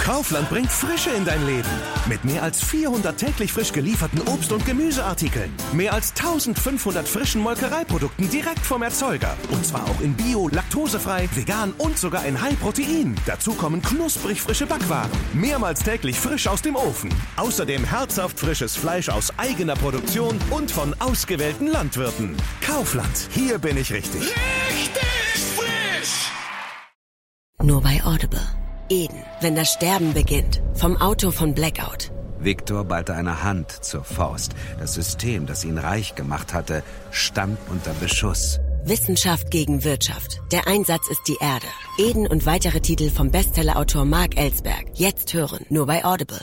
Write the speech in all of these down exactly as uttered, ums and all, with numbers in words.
Kaufland bringt Frische in dein Leben. Mit mehr als vierhundert täglich frisch gelieferten Obst- und Gemüseartikeln. Mehr als eintausendfünfhundert frischen Molkereiprodukten direkt vom Erzeuger. Und zwar auch in Bio, laktosefrei, vegan und sogar in High-Protein. Dazu kommen knusprig frische Backwaren. Mehrmals täglich frisch aus dem Ofen. Außerdem herzhaft frisches Fleisch aus eigener Produktion und von ausgewählten Landwirten. Kaufland, hier bin ich richtig. Richtig frisch! Nur bei Audible. Eden, wenn das Sterben beginnt. Vom Autor von Blackout. Viktor ballte eine Hand zur Faust. Das System, das ihn reich gemacht hatte, stand unter Beschuss. Wissenschaft gegen Wirtschaft. Der Einsatz ist die Erde. Eden und weitere Titel vom Bestsellerautor Mark Ellsberg. Jetzt hören, nur bei Audible.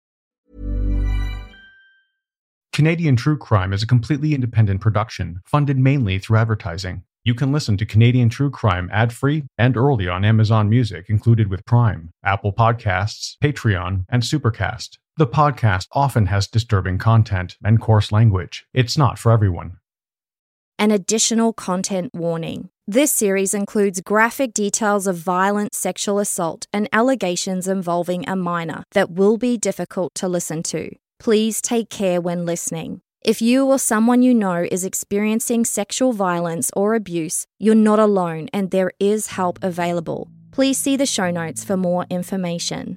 Canadian True Crime is a completely independent production, funded mainly through advertising. You can listen to Canadian True Crime ad-free and early on Amazon Music included with Prime, Apple Podcasts, Patreon, and Supercast. The podcast often has disturbing content and coarse language. It's not for everyone. An additional content warning. This series includes graphic details of violent sexual assault and allegations involving a minor that will be difficult to listen to. Please take care when listening. If you or someone you know is experiencing sexual violence or abuse, you're not alone and there is help available. Please see the show notes for more information.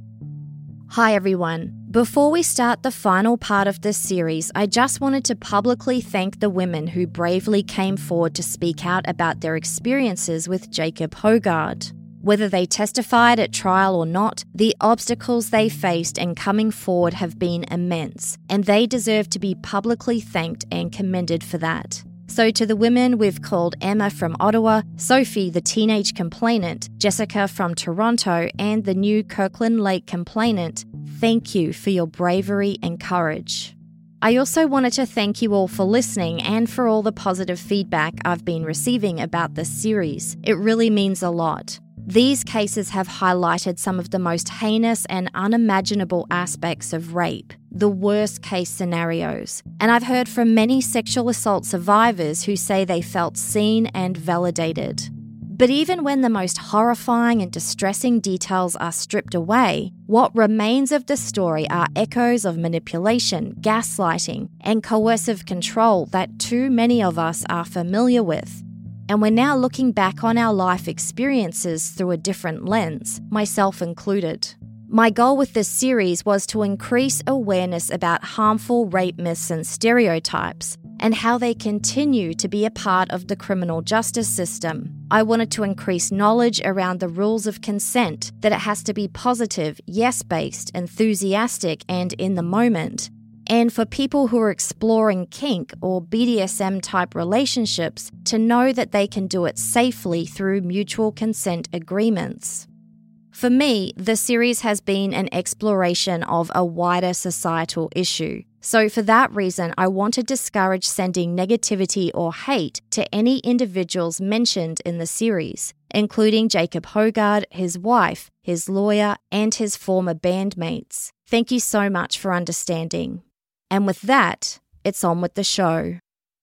Hi everyone. Before we start the final part of this series, I just wanted to publicly thank the women who bravely came forward to speak out about their experiences with Jacob Hogard. Whether they testified at trial or not, the obstacles they faced in coming forward have been immense, and they deserve to be publicly thanked and commended for that. So to the women we've called Emma from Ottawa, Sophie the teenage complainant, Jessica from Toronto, and the new Kirkland Lake complainant, thank you for your bravery and courage. I also wanted to thank you all for listening and for all the positive feedback I've been receiving about this series. It really means a lot. These cases have highlighted some of the most heinous and unimaginable aspects of rape, the worst case scenarios. And I've heard from many sexual assault survivors who say they felt seen and validated. But even when the most horrifying and distressing details are stripped away, what remains of the story are echoes of manipulation, gaslighting, and coercive control that too many of us are familiar with. And we're now looking back on our life experiences through a different lens, myself included. My goal with this series was to increase awareness about harmful rape myths and stereotypes, and how they continue to be a part of the criminal justice system. I wanted to increase knowledge around the rules of consent, that it has to be positive, yes-based, enthusiastic, and in the moment. And for people who are exploring kink or B D S M-type relationships to know that they can do it safely through mutual consent agreements. For me, the series has been an exploration of a wider societal issue. So for that reason, I want to discourage sending negativity or hate to any individuals mentioned in the series, including Jacob Hogard, his wife, his lawyer, and his former bandmates. Thank you so much for understanding. And with that, it's on with the show.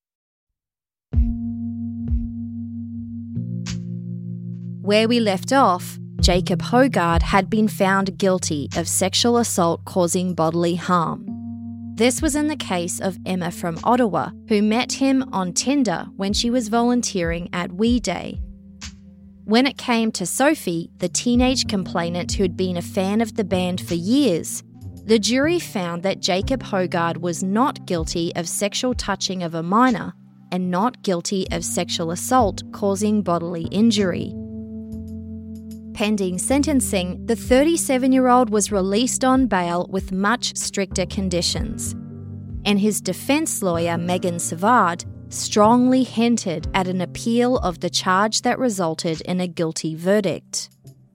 Where we left off, Jacob Hogard had been found guilty of sexual assault causing bodily harm. This was in the case of Emma from Ottawa, who met him on Tinder when she was volunteering at We Day. When it came to Sophie, the teenage complainant who'd been a fan of the band for years, the jury found that Jacob Hogard was not guilty of sexual touching of a minor and not guilty of sexual assault causing bodily injury. Pending sentencing, the thirty-seven-year-old was released on bail with much stricter conditions. And his defence lawyer, Megan Savard, strongly hinted at an appeal of the charge that resulted in a guilty verdict.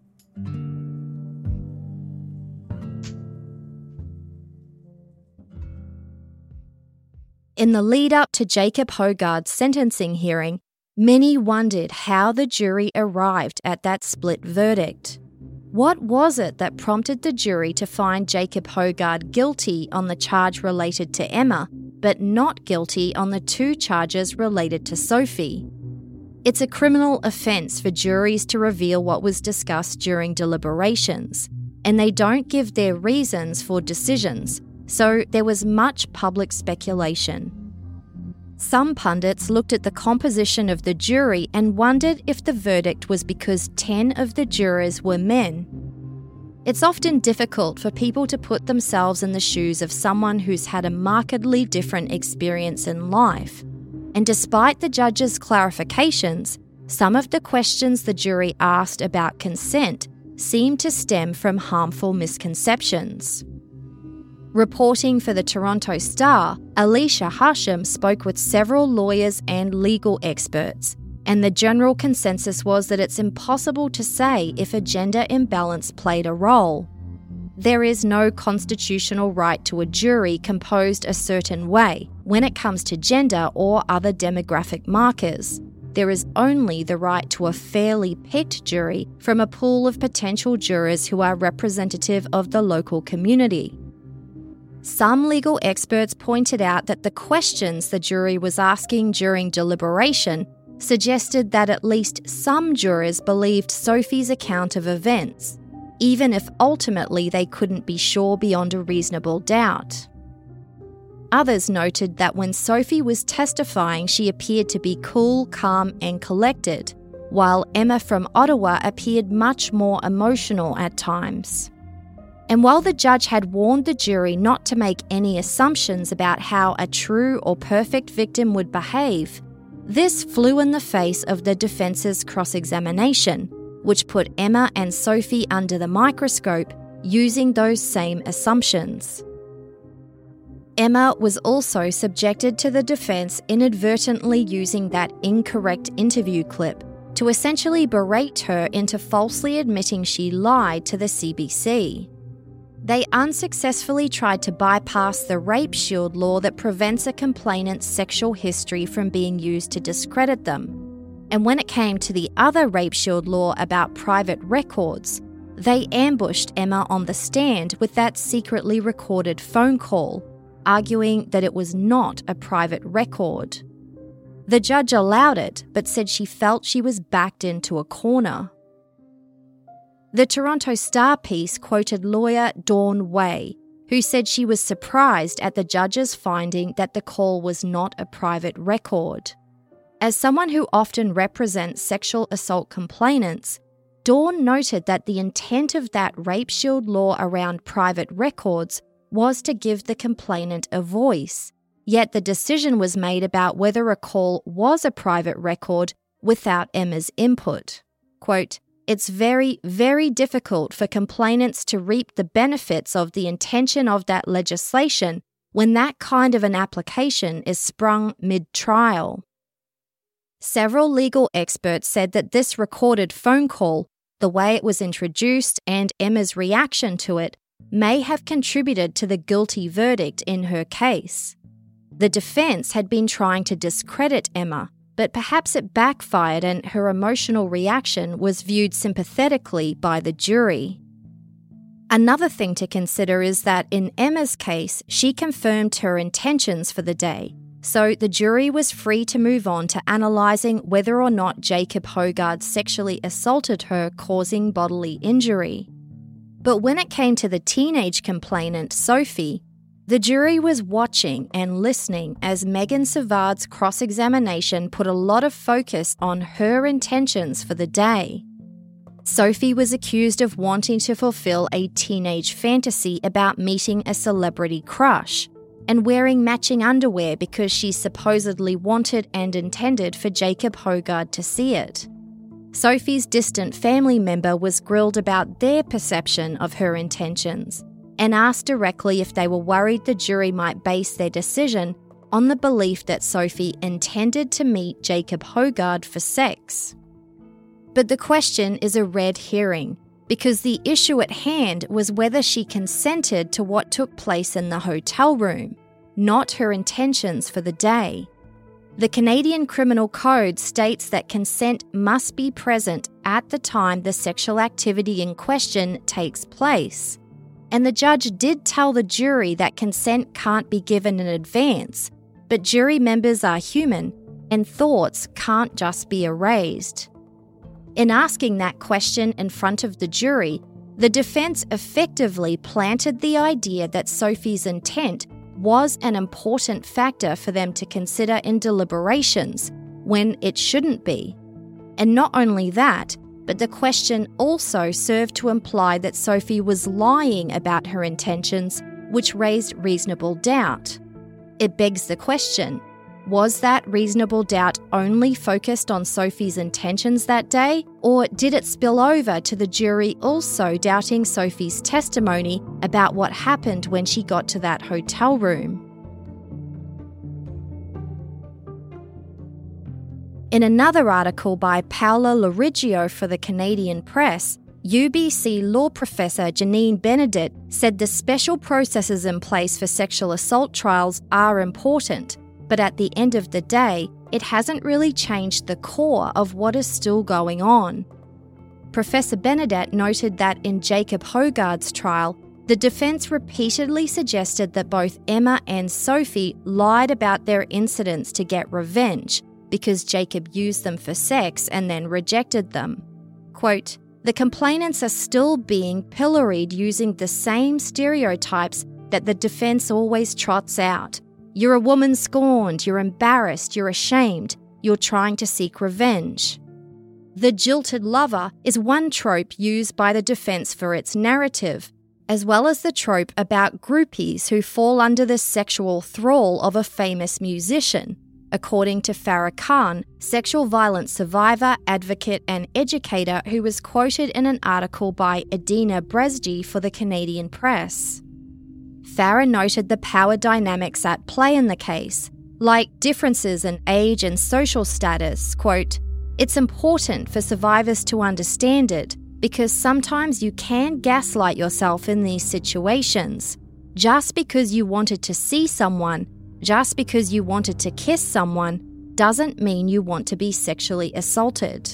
In the lead-up to Jacob Hogard's sentencing hearing, many wondered how the jury arrived at that split verdict. What was it that prompted the jury to find Jacob Hogard guilty on the charge related to Emma, but not guilty on the two charges related to Sophie? It's a criminal offence for juries to reveal what was discussed during deliberations. and they don't give their reasons for decisions, so there was much public speculation. Some pundits looked at the composition of the jury and wondered if the verdict was because ten of the jurors were men. It's often difficult for people to put themselves in the shoes of someone who's had a markedly different experience in life. And despite the judge's clarifications, some of the questions the jury asked about consent seemed to stem from harmful misconceptions. Reporting for the Toronto Star, Alicia Hashim spoke with several lawyers and legal experts, and the general consensus was that it's impossible to say if a gender imbalance played a role. There is no constitutional right to a jury composed a certain way when it comes to gender or other demographic markers. There is only the right to a fairly picked jury from a pool of potential jurors who are representative of the local community. Some legal experts pointed out that the questions the jury was asking during deliberation suggested that at least some jurors believed Sophie's account of events, even if ultimately they couldn't be sure beyond a reasonable doubt. Others noted that when Sophie was testifying, she appeared to be cool, calm, and collected, while Emma from Ottawa appeared much more emotional at times. And while the judge had warned the jury not to make any assumptions about how a true or perfect victim would behave, this flew in the face of the defence's cross-examination, which put Emma and Sophie under the microscope using those same assumptions. Emma was also subjected to the defense inadvertently using that incorrect interview clip to essentially berate her into falsely admitting she lied to the C B C. They unsuccessfully tried to bypass the rape shield law that prevents a complainant's sexual history from being used to discredit them. And when it came to the other rape shield law about private records, they ambushed Emma on the stand with that secretly recorded phone call, arguing that it was not a private record. The judge allowed it, but said she felt she was backed into a corner. The Toronto Star piece quoted lawyer Dawn Way, who said she was surprised at the judge's finding that the call was not a private record. As someone who often represents sexual assault complainants, Dawn noted that the intent of that rape shield law around private records was to give the complainant a voice, yet the decision was made about whether a call was a private record without Emma's input. Quote, "It's very, very difficult for complainants to reap the benefits of the intention of that legislation when that kind of an application is sprung mid-trial." Several legal experts said that this recorded phone call, the way it was introduced and Emma's reaction to it, may have contributed to the guilty verdict in her case. The defense had been trying to discredit Emma, but perhaps it backfired and her emotional reaction was viewed sympathetically by the jury. Another thing to consider is that in Emma's case, she confirmed her intentions for the day, so the jury was free to move on to analysing whether or not Jacob Hogarth sexually assaulted her, causing bodily injury. But when it came to the teenage complainant, Sophie, the jury was watching and listening as Megan Savard's cross-examination put a lot of focus on her intentions for the day. Sophie was accused of wanting to fulfill a teenage fantasy about meeting a celebrity crush and wearing matching underwear because she supposedly wanted and intended for Jacob Hogarth to see it. Sophie's distant family member was grilled about their perception of her intentions and asked directly if they were worried the jury might base their decision on the belief that Sophie intended to meet Jacob Hogarth for sex. But the question is a red herring, because the issue at hand was whether she consented to what took place in the hotel room, not her intentions for the day. The Canadian Criminal Code states that consent must be present at the time the sexual activity in question takes place. And the judge did tell the jury that consent can't be given in advance, but jury members are human and thoughts can't just be erased. In asking that question in front of the jury, the defense effectively planted the idea that Sophie's intent was an important factor for them to consider in deliberations, when it shouldn't be. And not only that, but the question also served to imply that Sophie was lying about her intentions, which raised reasonable doubt. It begs the question, was that reasonable doubt only focused on Sophie's intentions that day, or did it spill over to the jury also doubting Sophie's testimony about what happened when she got to that hotel room? In another article by Paola Loriggio for the Canadian Press, U B C law professor Janine Benedict said the special processes in place for sexual assault trials are important, but at the end of the day, it hasn't really changed the core of what is still going on. Professor Benedict noted that in Jacob Hogarth's trial, the defence repeatedly suggested that both Emma and Sophie lied about their incidents to get revenge, because Jacob used them for sex and then rejected them. Quote, "The complainants are still being pilloried using the same stereotypes that the defence always trots out. You're a woman scorned, you're embarrassed, you're ashamed, you're trying to seek revenge." The jilted lover is one trope used by the defence for its narrative, as well as the trope about groupies who fall under the sexual thrall of a famous musician, according to Farah Khan, sexual violence survivor, advocate and educator who was quoted in an article by Adina Bresji for the Canadian Press. Farah noted the power dynamics at play in the case, like differences in age and social status. Quote, "It's important for survivors to understand it because sometimes you can gaslight yourself in these situations. Just because you wanted to see someone, just because you wanted to kiss someone, doesn't mean you want to be sexually assaulted."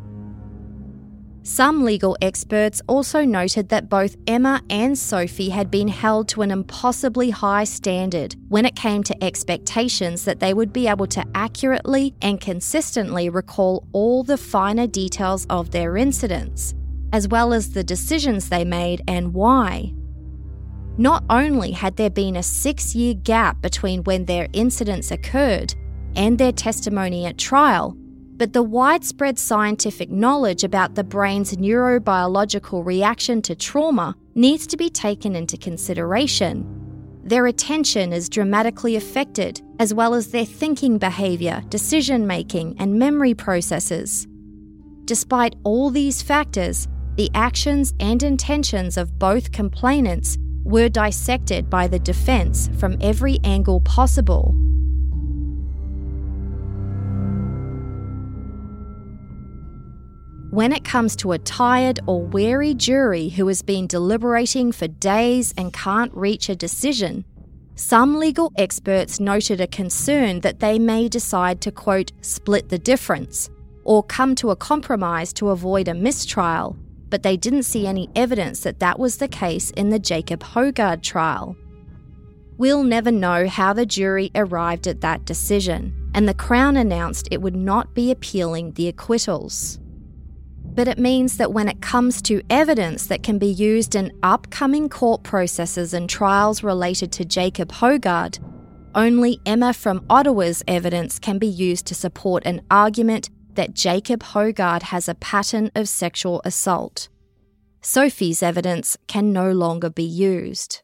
Some legal experts also noted that both Emma and Sophie had been held to an impossibly high standard when it came to expectations that they would be able to accurately and consistently recall all the finer details of their incidents, as well as the decisions they made and why. Not only had there been a six-year gap between when their incidents occurred and their testimony at trial, but the widespread scientific knowledge about the brain's neurobiological reaction to trauma needs to be taken into consideration. Their attention is dramatically affected, as well as their thinking behaviour, decision-making, and memory processes. Despite all these factors, the actions and intentions of both complainants were dissected by the defence from every angle possible. When it comes to a tired or weary jury who has been deliberating for days and can't reach a decision, some legal experts noted a concern that they may decide to, quote, "split the difference," or come to a compromise to avoid a mistrial, but they didn't see any evidence that that was the case in the Jacob Hogarth trial. We'll never know how the jury arrived at that decision, and the Crown announced it would not be appealing the acquittals. But it means that when it comes to evidence that can be used in upcoming court processes and trials related to Jacob Hogarth, only Emma from Ottawa's evidence can be used to support an argument that Jacob Hogarth has a pattern of sexual assault. Sophie's evidence can no longer be used.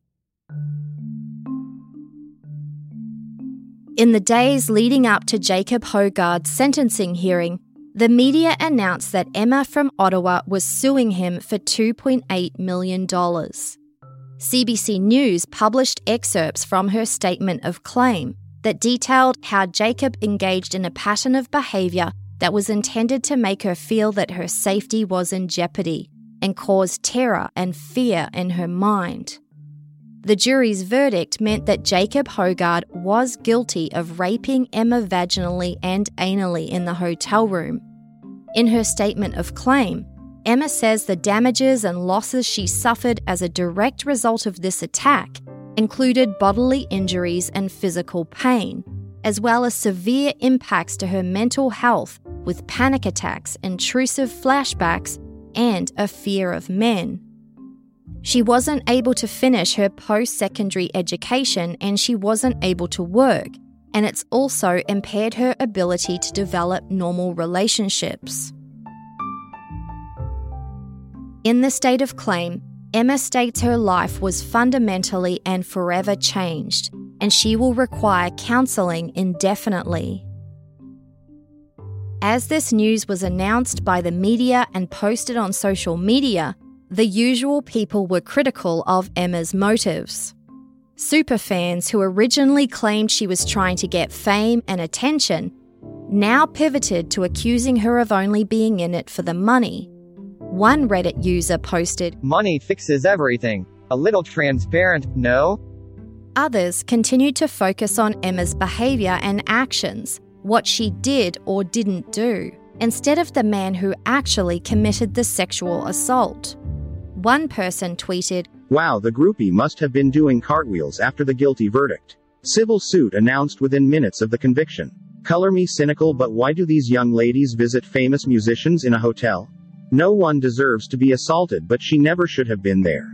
In the days leading up to Jacob Hogarth's sentencing hearing, the media announced that Emma from Ottawa was suing him for two point eight million dollars. C B C News published excerpts from her statement of claim that detailed how Jacob engaged in a pattern of behaviour that was intended to make her feel that her safety was in jeopardy and caused terror and fear in her mind. The jury's verdict meant that Jacob Hogarth was guilty of raping Emma vaginally and anally in the hotel room. In her statement of claim, Emma says the damages and losses she suffered as a direct result of this attack included bodily injuries and physical pain, as well as severe impacts to her mental health with panic attacks, intrusive flashbacks, and a fear of men. She wasn't able to finish her post-secondary education and she wasn't able to work, and it's also impaired her ability to develop normal relationships. In the state of claim, Emma states her life was fundamentally and forever changed, and she will require counselling indefinitely. As this news was announced by the media and posted on social media, the usual people were critical of Emma's motives. Superfans who originally claimed she was trying to get fame and attention now pivoted to accusing her of only being in it for the money. One Reddit user posted, "Money fixes everything. A little transparent, no?" Others continued to focus on Emma's behaviour and actions, what she did or didn't do, instead of the man who actually committed the sexual assault. One person tweeted, "Wow, the groupie must have been doing cartwheels after the guilty verdict. Civil suit announced within minutes of the conviction. Color me cynical, but why do these young ladies visit famous musicians in a hotel? No one deserves to be assaulted, but she never should have been there."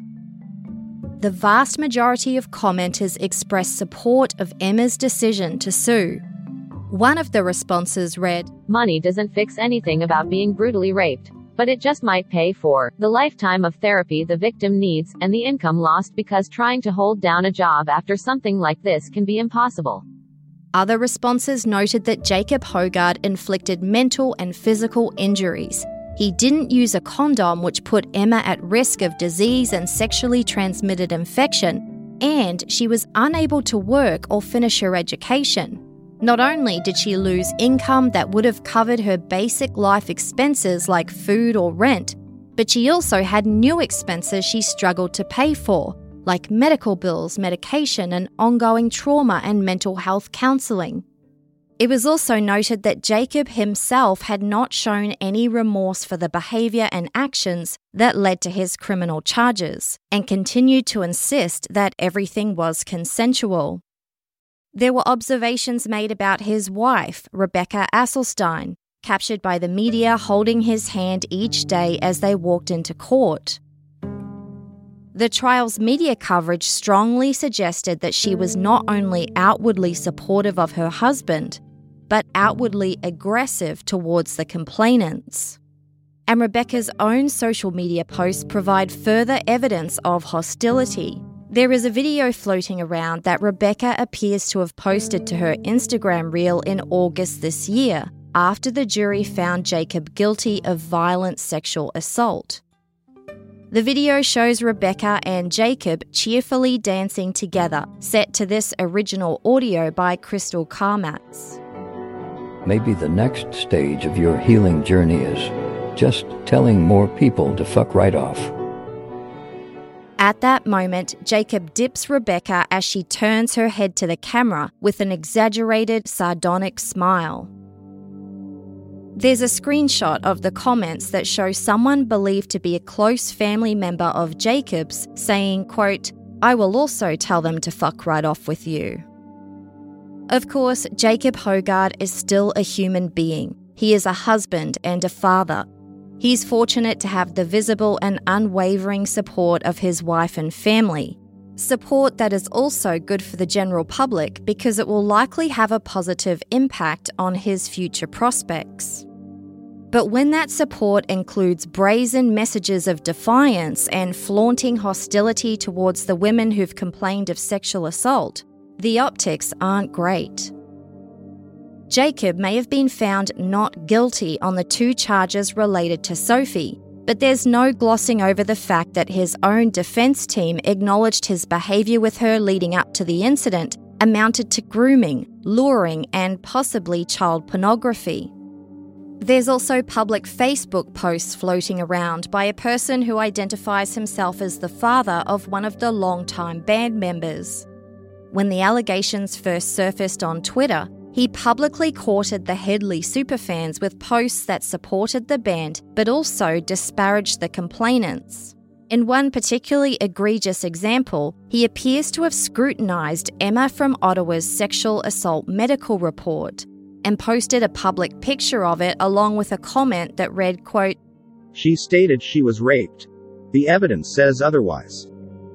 The vast majority of commenters expressed support of Emma's decision to sue. One of the responses read, "Money doesn't fix anything about being brutally raped, but it just might pay for the lifetime of therapy the victim needs, and the income lost because trying to hold down a job after something like this can be impossible." Other responses noted that Jacob Hoggard inflicted mental and physical injuries. He didn't use a condom, which put Emma at risk of disease and sexually transmitted infection, and she was unable to work or finish her education. Not only did she lose income that would have covered her basic life expenses like food or rent, but she also had new expenses she struggled to pay for, like medical bills, medication, and ongoing trauma and mental health counselling. It was also noted that Jacob himself had not shown any remorse for the behaviour and actions that led to his criminal charges, and continued to insist that everything was consensual. There were observations made about his wife, Rebecca Asselstein, captured by the media holding his hand each day as they walked into court. The trial's media coverage strongly suggested that she was not only outwardly supportive of her husband, but outwardly aggressive towards the complainants. And Rebecca's own social media posts provide further evidence of hostility. There is a video floating around that Rebecca appears to have posted to her Instagram reel in August this year, after the jury found Jacob guilty of violent sexual assault. The video shows Rebecca and Jacob cheerfully dancing together, set to this original audio by Crystal Karmatz. Maybe the next stage of your healing journey is just telling more people to fuck right off. At that moment, Jacob dips Rebecca as she turns her head to the camera with an exaggerated, sardonic smile. There's a screenshot of the comments that show someone believed to be a close family member of Jacob's saying, quote, "I will also tell them to fuck right off with you." Of course, Jacob Hoggard is still a human being. He is a husband and a father. He's fortunate to have the visible and unwavering support of his wife and family. Support that is also good for the general public because it will likely have a positive impact on his future prospects. But when that support includes brazen messages of defiance and flaunting hostility towards the women who've complained of sexual assault, the optics aren't great. Jacob may have been found not guilty on the two charges related to Sophie, but there's no glossing over the fact that his own defence team acknowledged his behaviour with her leading up to the incident amounted to grooming, luring, and possibly child pornography. There's also public Facebook posts floating around by a person who identifies himself as the father of one of the longtime band members. When the allegations first surfaced on Twitter, he publicly courted the Headley superfans with posts that supported the band but also disparaged the complainants. In one particularly egregious example, he appears to have scrutinised Emma from Ottawa's sexual assault medical report and posted a public picture of it along with a comment that read, quote, She stated she was raped. The evidence says otherwise.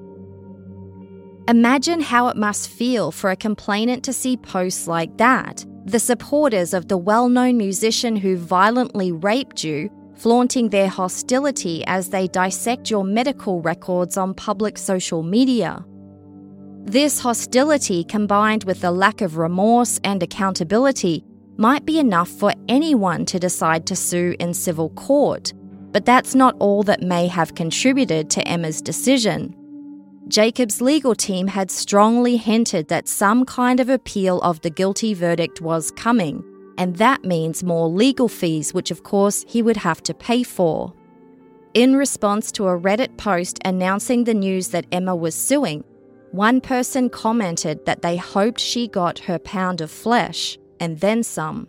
Imagine how it must feel for a complainant to see posts like that. The supporters of the well-known musician who violently raped you flaunting their hostility as they dissect your medical records on public social media. This hostility, combined with the lack of remorse and accountability, might be enough for anyone to decide to sue in civil court. But that's not all that may have contributed to Emma's decision. Jacob's legal team had strongly hinted that some kind of appeal of the guilty verdict was coming, and that means more legal fees, which of course he would have to pay for. In response to a Reddit post announcing the news that Emma was suing, one person commented that they hoped she got her pound of flesh, and then some.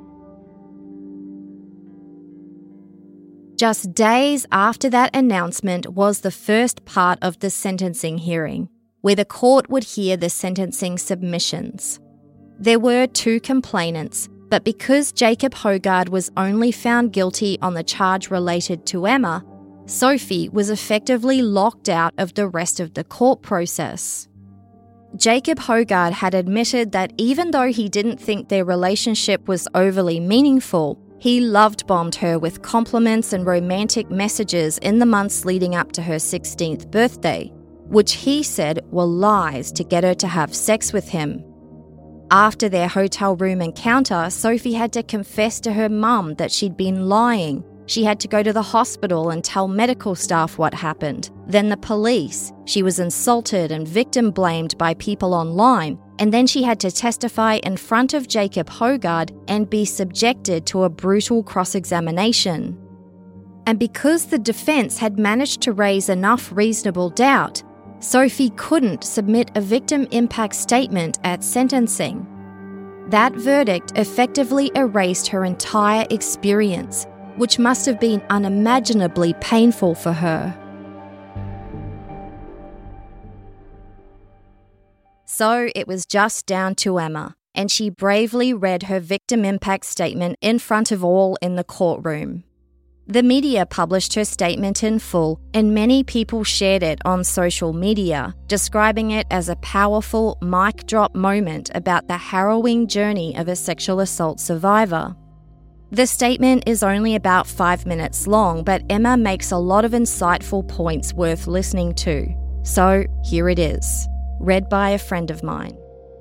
Just days after that announcement was the first part of the sentencing hearing, where the court would hear the sentencing submissions. There were two complainants, but because Jacob Hogard was only found guilty on the charge related to Emma, Sophie was effectively locked out of the rest of the court process. Jacob Hogard had admitted that even though he didn't think their relationship was overly meaningful, he love-bombed her with compliments and romantic messages in the months leading up to her sixteenth birthday, which he said were lies to get her to have sex with him. After their hotel room encounter, Sophie had to confess to her mum that she'd been lying. She had to go to the hospital and tell medical staff what happened, then the police. She was insulted and victim-blamed by people online, and then she had to testify in front of Jacob Hogard and be subjected to a brutal cross-examination. And because the defense had managed to raise enough reasonable doubt, Sophie couldn't submit a victim impact statement at sentencing. That verdict effectively erased her entire experience, which must have been unimaginably painful for her. So it was just down to Emma, and she bravely read her victim impact statement in front of all in the courtroom. The media published her statement in full, and many people shared it on social media, describing it as a powerful mic drop moment about the harrowing journey of a sexual assault survivor. The statement is only about five minutes long, but Emma makes a lot of insightful points worth listening to. So here it is, read by a friend of mine.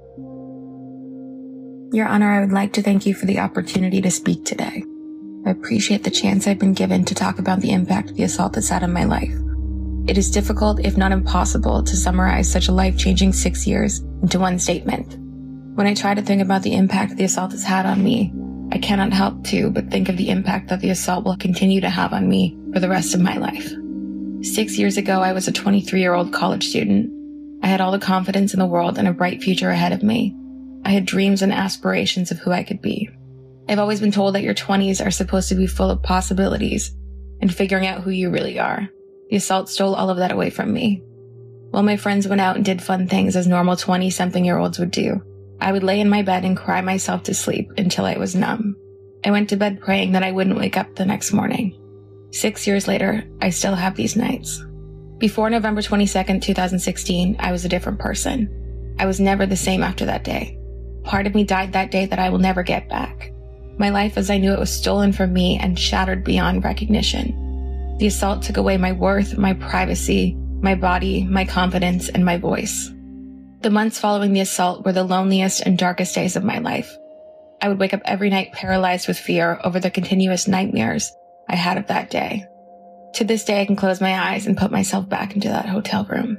Your Honor, I would like to thank you for the opportunity to speak today. I appreciate the chance I've been given to talk about the impact the assault has had on my life. It is difficult, if not impossible, to summarize such a life-changing six years into one statement. When I try to think about the impact the assault has had on me, I cannot help to but think of the impact that the assault will continue to have on me for the rest of my life. Six years ago, I was a twenty-three-year-old college student. I had all the confidence in the world and a bright future ahead of me. I had dreams and aspirations of who I could be. I've always been told that your twenties are supposed to be full of possibilities and figuring out who you really are. The assault stole all of that away from me. While my friends went out and did fun things as normal twenty-something-year-olds would do, I would lay in my bed and cry myself to sleep until I was numb. I went to bed praying that I wouldn't wake up the next morning. Six years later, I still have these nights. Before November twenty-second, twenty sixteen, I was a different person. I was never the same after that day. Part of me died that day that I will never get back. My life as I knew it was stolen from me and shattered beyond recognition. The assault took away my worth, my privacy, my body, my confidence, and my voice. The months following the assault were the loneliest and darkest days of my life. I would wake up every night paralyzed with fear over the continuous nightmares I had of that day. To this day, I can close my eyes and put myself back into that hotel room.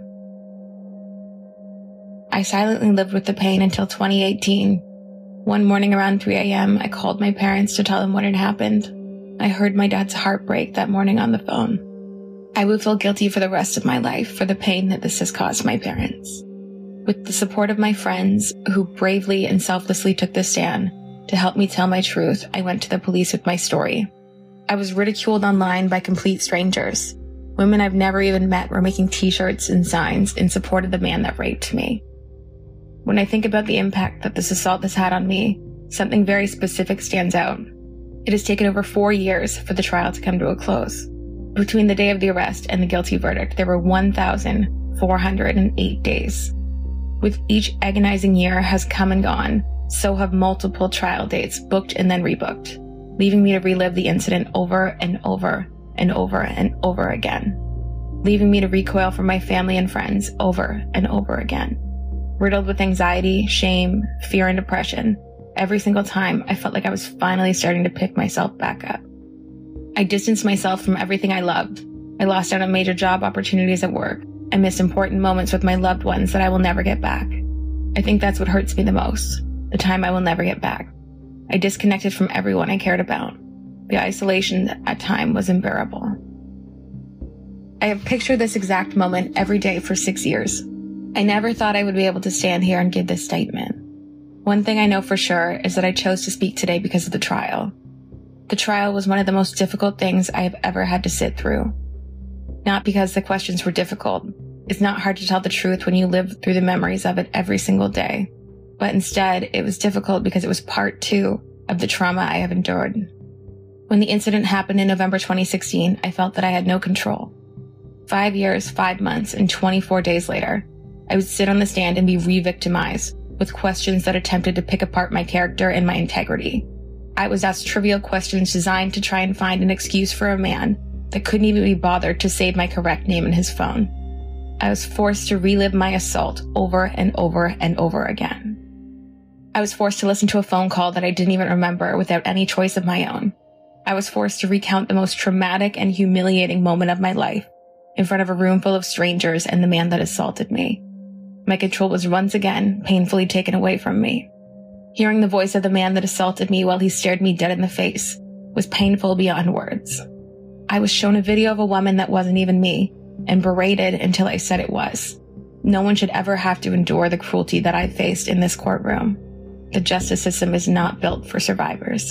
I silently lived with the pain until twenty eighteen. One morning around three a.m., I called my parents to tell them what had happened. I heard my dad's heart break that morning on the phone. I would feel guilty for the rest of my life for the pain that this has caused my parents. With the support of my friends, who bravely and selflessly took the stand to help me tell my truth, I went to the police with my story. I was ridiculed online by complete strangers. Women I've never even met were making t-shirts and signs in support of the man that raped me. When I think about the impact that this assault has had on me, something very specific stands out. It has taken over four years for the trial to come to a close. Between the day of the arrest and the guilty verdict, there were one thousand four hundred eight days. With each agonizing year has come and gone, so have multiple trial dates booked and then rebooked, leaving me to relive the incident over and over and over and over again, leaving me to recoil from my family and friends over and over again. Riddled with anxiety, shame, fear, and depression, every single time I felt like I was finally starting to pick myself back up. I distanced myself from everything I loved. I lost out on major job opportunities at work. I missed important moments with my loved ones that I will never get back. I think that's what hurts me the most, the time I will never get back. I disconnected from everyone I cared about. The isolation at time was unbearable. I have pictured this exact moment every day for six years. I never thought I would be able to stand here and give this statement. One thing I know for sure is that I chose to speak today because of the trial. The trial was one of the most difficult things I have ever had to sit through. Not because the questions were difficult. It's not hard to tell the truth when you live through the memories of it every single day. But instead, it was difficult because it was part two of the trauma I have endured. When the incident happened in November twenty sixteen, I felt that I had no control. Five years, five months, and twenty-four days later, I would sit on the stand and be re-victimized with questions that attempted to pick apart my character and my integrity. I was asked trivial questions designed to try and find an excuse for a man that couldn't even be bothered to save my correct name in his phone. I was forced to relive my assault over and over and over again. I was forced to listen to a phone call that I didn't even remember without any choice of my own. I was forced to recount the most traumatic and humiliating moment of my life in front of a room full of strangers and the man that assaulted me. My control was once again painfully taken away from me. Hearing the voice of the man that assaulted me while he stared me dead in the face was painful beyond words. I was shown a video of a woman that wasn't even me and berated until I said it was. No one should ever have to endure the cruelty that I faced in this courtroom. The justice system is not built for survivors.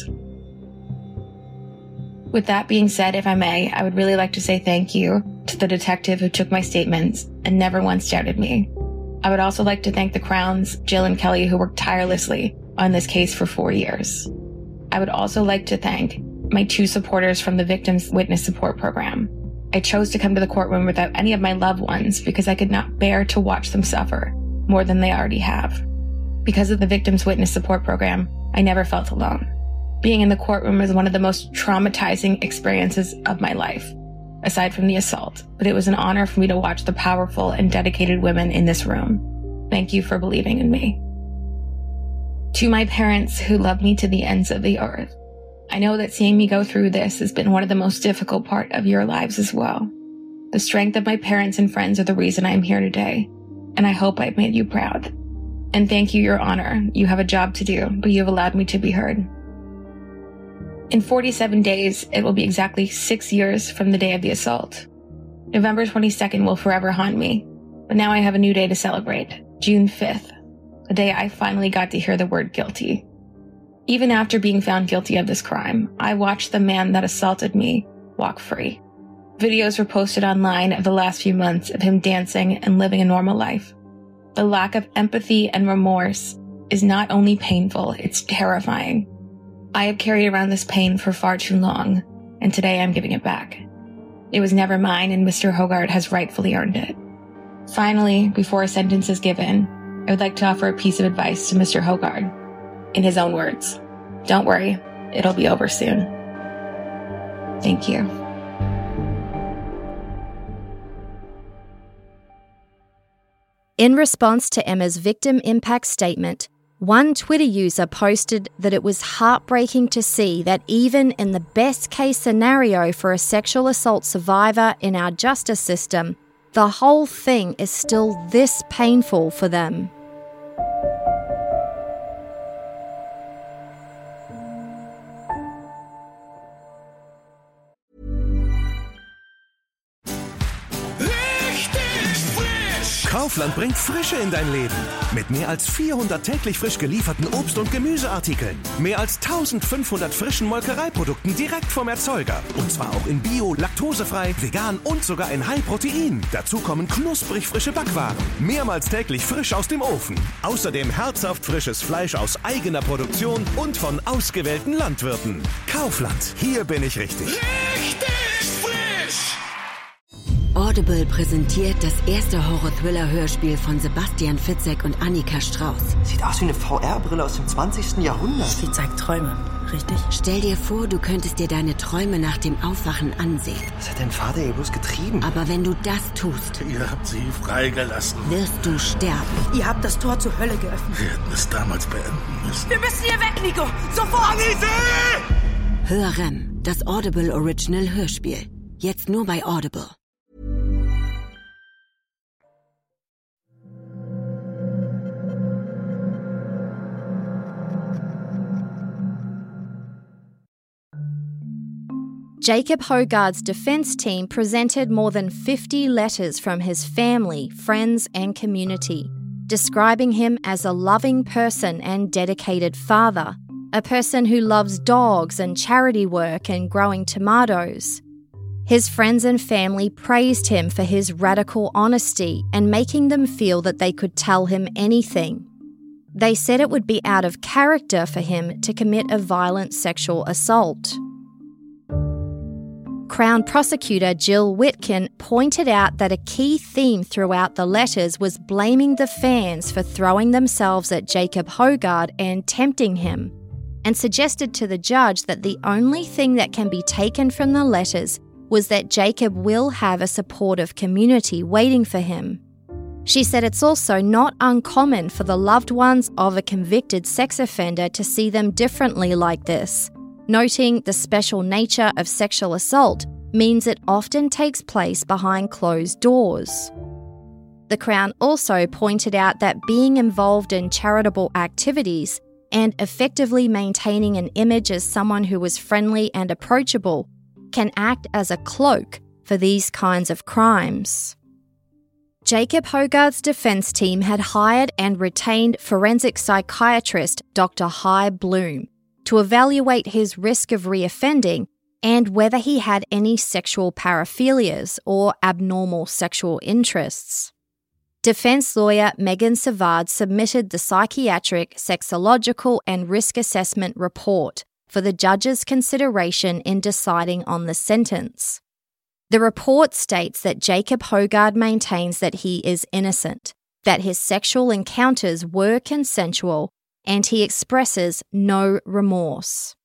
With that being said, if I may, I would really like to say thank you to the detective who took my statements and never once doubted me. I would also like to thank the Crowns, Jill and Kelly, who worked tirelessly on this case for four years. I would also like to thank my two supporters from the Victims Witness Support Program. I chose to come to the courtroom without any of my loved ones because I could not bear to watch them suffer more than they already have. Because of the Victims Witness Support Program, I never felt alone. Being in the courtroom was one of the most traumatizing experiences of my life, aside from the assault, but it was an honor for me to watch the powerful and dedicated women in this room. Thank you for believing in me. To my parents who love me to the ends of the earth, I know that seeing me go through this has been one of the most difficult part of your lives as well. The strength of my parents and friends are the reason I am here today, and I hope I've made you proud. And thank you, Your Honor. You have a job to do, but you have allowed me to be heard. In forty-seven days, it will be exactly six years from the day of the assault. November twenty-second will forever haunt me, but now I have a new day to celebrate, June fifth, the day I finally got to hear the word guilty. Even after being found guilty of this crime, I watched the man that assaulted me walk free. Videos were posted online of the last few months of him dancing and living a normal life. The lack of empathy and remorse is not only painful, it's terrifying. I have carried around this pain for far too long, and today I'm giving it back. It was never mine, and Mister Hogarth has rightfully earned it. Finally, before a sentence is given, I would like to offer a piece of advice to Mister Hogarth. In his own words, don't worry, it'll be over soon. Thank you. In response to Emma's victim impact statement, one Twitter user posted that it was heartbreaking to see that even in the best case scenario for a sexual assault survivor in our justice system, the whole thing is still this painful for them. Kaufland bringt Frische in dein Leben. Mit mehr als vierhundert täglich frisch gelieferten Obst- und Gemüseartikeln. Mehr als eintausendfünfhundert frischen Molkereiprodukten direkt vom Erzeuger. Und zwar auch in Bio, laktosefrei, vegan und sogar in High Protein. Dazu kommen knusprig frische Backwaren. Mehrmals täglich frisch aus dem Ofen. Außerdem herzhaft frisches Fleisch aus eigener Produktion und von ausgewählten Landwirten. Kaufland, hier bin ich richtig. Richtig frisch! Audible präsentiert das erste Horror-Thriller-Hörspiel von Sebastian Fitzek und Annika Strauß. Sieht aus wie eine V R-Brille aus dem zwanzigsten Jahrhundert. Sie zeigt Träume, richtig? Stell dir vor, du könntest dir deine Träume nach dem Aufwachen ansehen. Was hat dein Vater hier bloß getrieben? Aber wenn du das tust, ihr habt sie freigelassen, wirst du sterben. Ihr habt das Tor zur Hölle geöffnet. Wir hätten es damals beenden müssen. Wir müssen hier weg, Nico! Sofort! Hilfe! Hörrem, das Audible Original Hörspiel. Jetzt nur bei Audible. Jacob Hogarth's defense team presented more than fifty letters from his family, friends, and community, describing him as a loving person and dedicated father, a person who loves dogs and charity work and growing tomatoes. His friends and family praised him for his radical honesty and making them feel that they could tell him anything. They said it would be out of character for him to commit a violent sexual assault. Crown Prosecutor Jill Witkin pointed out that a key theme throughout the letters was blaming the fans for throwing themselves at Jacob Hogarth and tempting him, and suggested to the judge that the only thing that can be taken from the letters was that Jacob will have a supportive community waiting for him. She said it's also not uncommon for the loved ones of a convicted sex offender to see them differently like this, noting the special nature of sexual assault means it often takes place behind closed doors. The Crown also pointed out that being involved in charitable activities and effectively maintaining an image as someone who was friendly and approachable can act as a cloak for these kinds of crimes. Jacob Hogarth's defense team had hired and retained forensic psychiatrist Doctor Hy Bloom to evaluate his risk of reoffending and whether he had any sexual paraphilias or abnormal sexual interests. Defense lawyer Megan Savard submitted the psychiatric, sexological and risk assessment report for the judge's consideration in deciding on the sentence. The report states that Jacob Hogarth maintains that he is innocent, that his sexual encounters were consensual, and he expresses no remorse.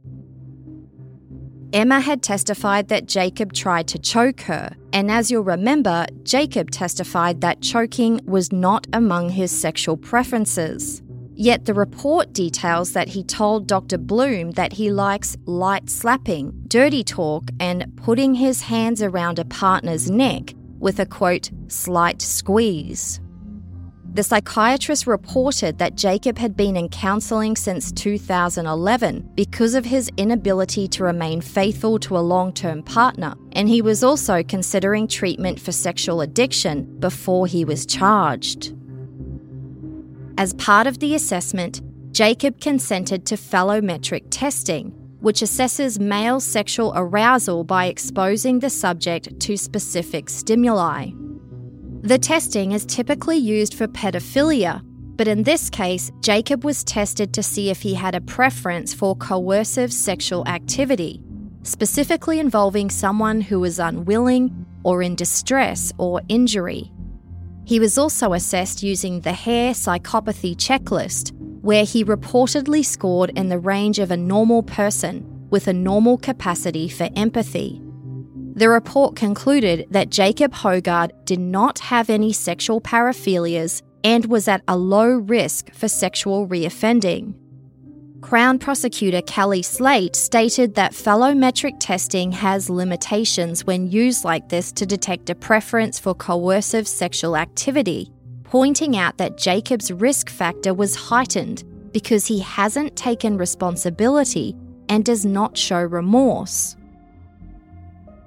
Emma had testified that Jacob tried to choke her, and as you'll remember, Jacob testified that choking was not among his sexual preferences. Yet the report details that he told Doctor Bloom that he likes light slapping, dirty talk, and putting his hands around a partner's neck with a, quote, slight squeeze. The psychiatrist reported that Jacob had been in counselling since two thousand eleven because of his inability to remain faithful to a long-term partner, and he was also considering treatment for sexual addiction before he was charged. As part of the assessment, Jacob consented to phallometric testing, which assesses male sexual arousal by exposing the subject to specific stimuli. The testing is typically used for pedophilia, but in this case, Jacob was tested to see if he had a preference for coercive sexual activity, specifically involving someone who was unwilling or in distress or injury. He was also assessed using the Hare Psychopathy Checklist, where he reportedly scored in the range of a normal person with a normal capacity for empathy. The report concluded that Jacob Hogarth did not have any sexual paraphilias and was at a low risk for sexual reoffending. Crown Prosecutor Kelly Slate stated that phallometric testing has limitations when used like this to detect a preference for coercive sexual activity, pointing out that Jacob's risk factor was heightened because he hasn't taken responsibility and does not show remorse.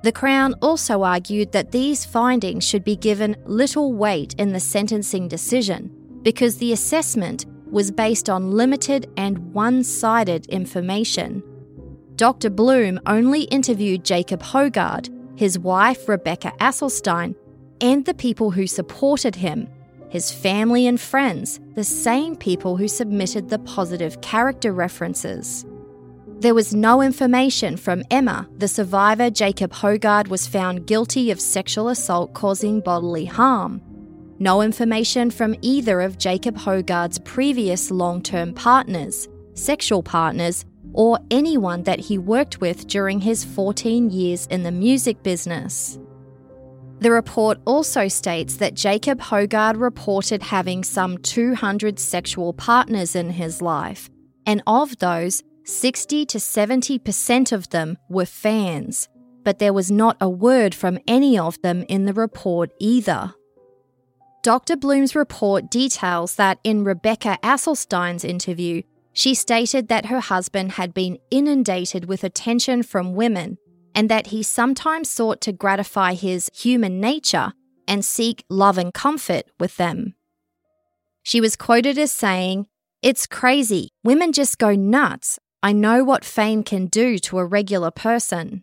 The Crown also argued that these findings should be given little weight in the sentencing decision because the assessment was based on limited and one-sided information. Doctor Bloom only interviewed Jacob Hogard, his wife Rebecca Asselstein, and the people who supported him, his family and friends, the same people who submitted the positive character references. There was no information from Emma, the survivor Jacob Hogard was found guilty of sexual assault causing bodily harm. No information from either of Jacob Hogard's previous long-term partners, sexual partners, or anyone that he worked with during his fourteen years in the music business. The report also states that Jacob Hogard reported having some two hundred sexual partners in his life, and of those, sixty to seventy percent of them were fans, but there was not a word from any of them in the report either. Doctor Bloom's report details that in Rebecca Asselstein's interview, she stated that her husband had been inundated with attention from women and that he sometimes sought to gratify his human nature and seek love and comfort with them. She was quoted as saying, "It's crazy. Women just go nuts. I know what fame can do to a regular person."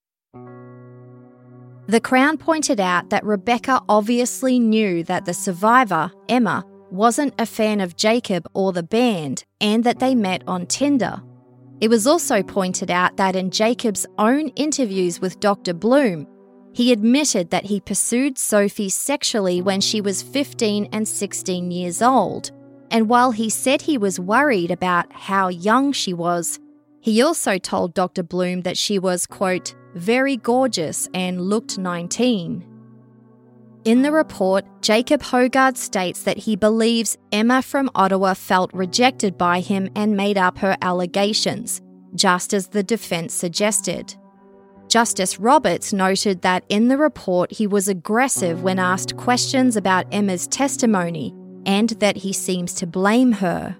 The Crown pointed out that Rebecca obviously knew that the survivor, Emma, wasn't a fan of Jacob or the band and that they met on Tinder. It was also pointed out that in Jacob's own interviews with Doctor Bloom, he admitted that he pursued Sophie sexually when she was fifteen and sixteen years old, and while he said he was worried about how young she was, he also told Doctor Bloom that she was, quote, very gorgeous and looked nineteen. In the report, Jacob Hogard states that he believes Emma from Ottawa felt rejected by him and made up her allegations, just as the defence suggested. Justice Roberts noted that in the report he was aggressive when asked questions about Emma's testimony and that he seems to blame her.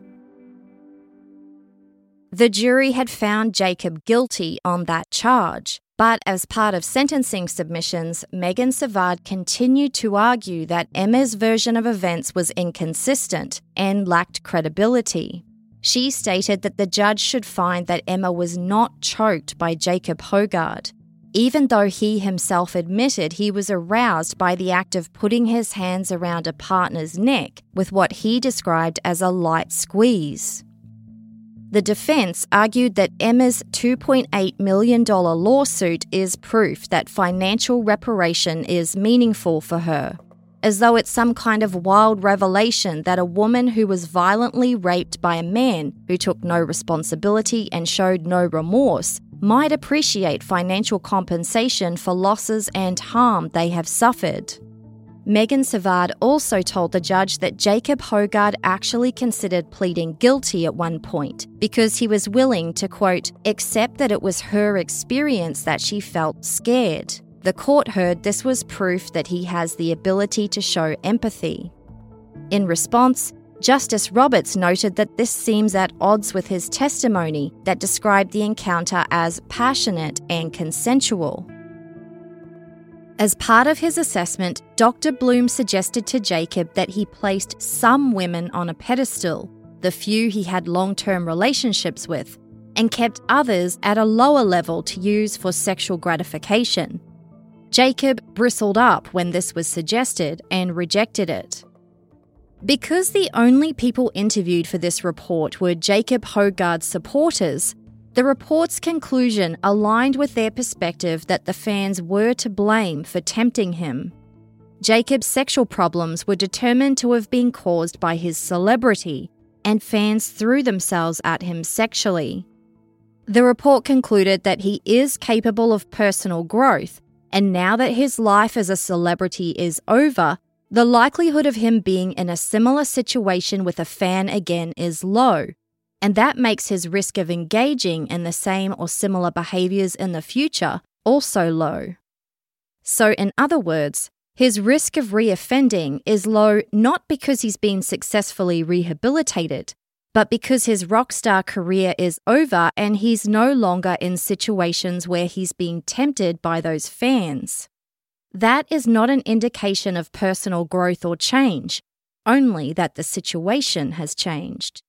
The jury had found Jacob guilty on that charge, but as part of sentencing submissions, Megan Savard continued to argue that Emma's version of events was inconsistent and lacked credibility. She stated that the judge should find that Emma was not choked by Jacob Hogard, even though he himself admitted he was aroused by the act of putting his hands around a partner's neck with what he described as a light squeeze. The defence argued that Emma's two point eight million dollars lawsuit is proof that financial reparation is meaningful for her, as though it's some kind of wild revelation that a woman who was violently raped by a man who took no responsibility and showed no remorse might appreciate financial compensation for losses and harm they have suffered. Megan Savard also told the judge that Jacob Hogard actually considered pleading guilty at one point because he was willing to, quote, accept that it was her experience that she felt scared. The court heard this was proof that he has the ability to show empathy. In response, Justice Roberts noted that this seems at odds with his testimony that described the encounter as passionate and consensual. As part of his assessment, Doctor Bloom suggested to Jacob that he placed some women on a pedestal, the few he had long-term relationships with, and kept others at a lower level to use for sexual gratification. Jacob bristled up when this was suggested and rejected it. Because the only people interviewed for this report were Jacob Hogard's supporters, the report's conclusion aligned with their perspective that the fans were to blame for tempting him. Jacob's sexual problems were determined to have been caused by his celebrity, and fans threw themselves at him sexually. The report concluded that he is capable of personal growth, and now that his life as a celebrity is over, the likelihood of him being in a similar situation with a fan again is low, and that makes his risk of engaging in the same or similar behaviours in the future also low. So in other words, his risk of reoffending is low not because he's been successfully rehabilitated, but because his rock star career is over and he's no longer in situations where he's being tempted by those fans. That is not an indication of personal growth or change, only that the situation has changed.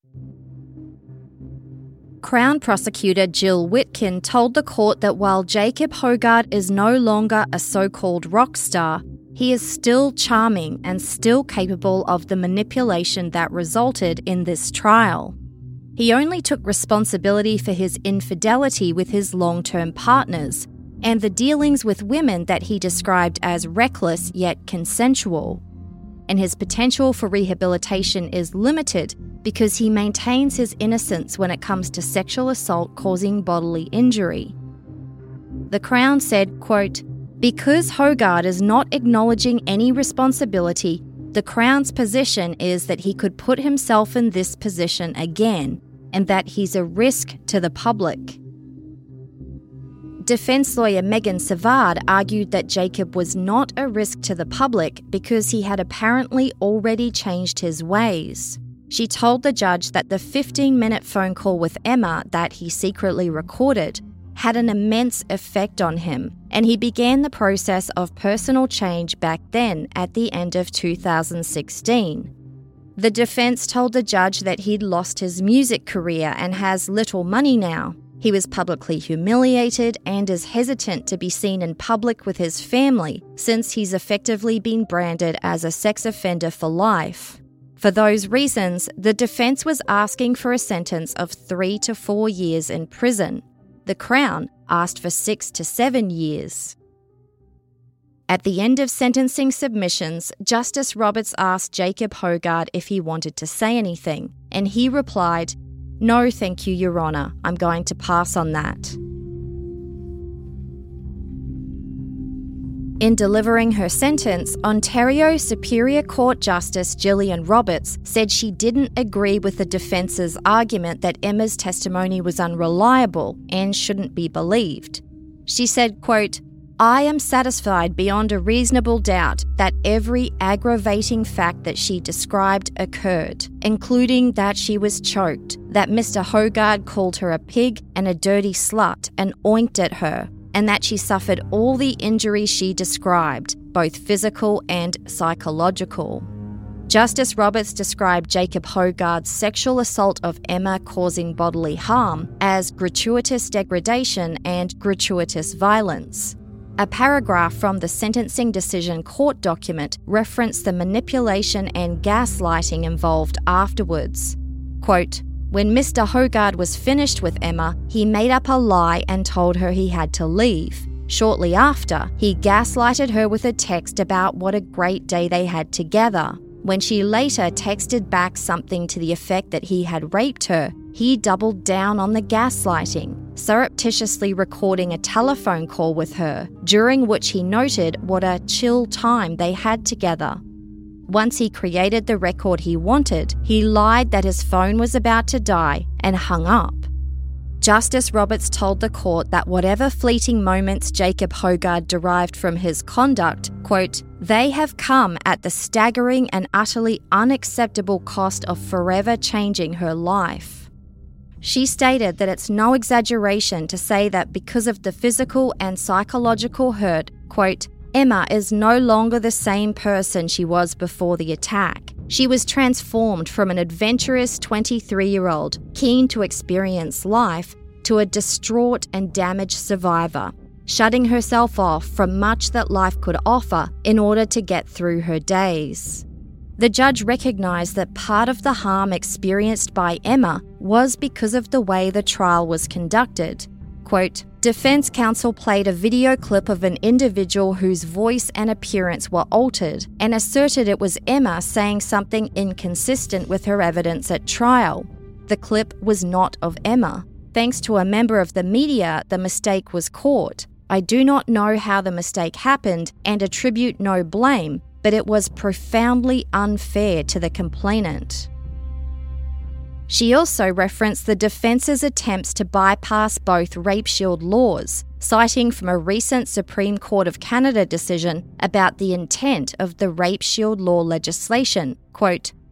Crown prosecutor Jill Witkin told the court that while Jacob Hoggard is no longer a so-called rock star, he is still charming and still capable of the manipulation that resulted in this trial. He only took responsibility for his infidelity with his long-term partners and the dealings with women that he described as reckless yet consensual. And his potential for rehabilitation is limited because he maintains his innocence when it comes to sexual assault causing bodily injury. The Crown said, quote, "Because Hoggard is not acknowledging any responsibility, the Crown's position is that he could put himself in this position again and that he's a risk to the public." Defense lawyer Megan Savard argued that Jacob was not a risk to the public because he had apparently already changed his ways. She told the judge that the fifteen-minute phone call with Emma that he secretly recorded had an immense effect on him, and he began the process of personal change back then at the end of two thousand sixteen. The defense told the judge that he'd lost his music career and has little money now. He was publicly humiliated and is hesitant to be seen in public with his family since he's effectively been branded as a sex offender for life. For those reasons, the defense was asking for a sentence of three to four years in prison. The Crown asked for six to seven years. At the end of sentencing submissions, Justice Roberts asked Jacob Hoggard if he wanted to say anything, and he replied, "No, thank you, Your Honour. I'm going to pass on that." In delivering her sentence, Ontario Superior Court Justice Gillian Roberts said she didn't agree with the defence's argument that Emma's testimony was unreliable and shouldn't be believed. She said, quote, "I am satisfied beyond a reasonable doubt that every aggravating fact that she described occurred, including that she was choked, that Mister Hoggard called her a pig and a dirty slut and oinked at her, and that she suffered all the injuries she described, both physical and psychological." Justice Roberts described Jacob Hoggard's sexual assault of Emma causing bodily harm as gratuitous degradation and gratuitous violence. A paragraph from the sentencing decision court document referenced the manipulation and gaslighting involved afterwards. Quote, "When Mister Hoggard was finished with Emma, he made up a lie and told her he had to leave. Shortly after, he gaslighted her with a text about what a great day they had together. When she later texted back something to the effect that he had raped her, he doubled down on the gaslighting, surreptitiously recording a telephone call with her, during which he noted what a chill time they had together. Once he created the record he wanted, he lied that his phone was about to die and hung up." Justice Roberts told the court that whatever fleeting moments Jacob Hoggard derived from his conduct, quote, "they have come at the staggering and utterly unacceptable cost of forever changing her life." She stated that it's no exaggeration to say that because of the physical and psychological hurt, quote, "Emma is no longer the same person she was before the attack. She was transformed from an adventurous twenty-three-year-old, keen to experience life, to a distraught and damaged survivor, shutting herself off from much that life could offer in order to get through her days." The judge recognised that part of the harm experienced by Emma was because of the way the trial was conducted. Quote, "Defence counsel played a video clip of an individual whose voice and appearance were altered and asserted it was Emma saying something inconsistent with her evidence at trial. The clip was not of Emma. Thanks to a member of the media, the mistake was caught. I do not know how the mistake happened and attribute no blame, but it was profoundly unfair to the complainant." She also referenced the defence's attempts to bypass both rape shield laws, citing from a recent Supreme Court of Canada decision about the intent of the rape shield law legislation. Quote,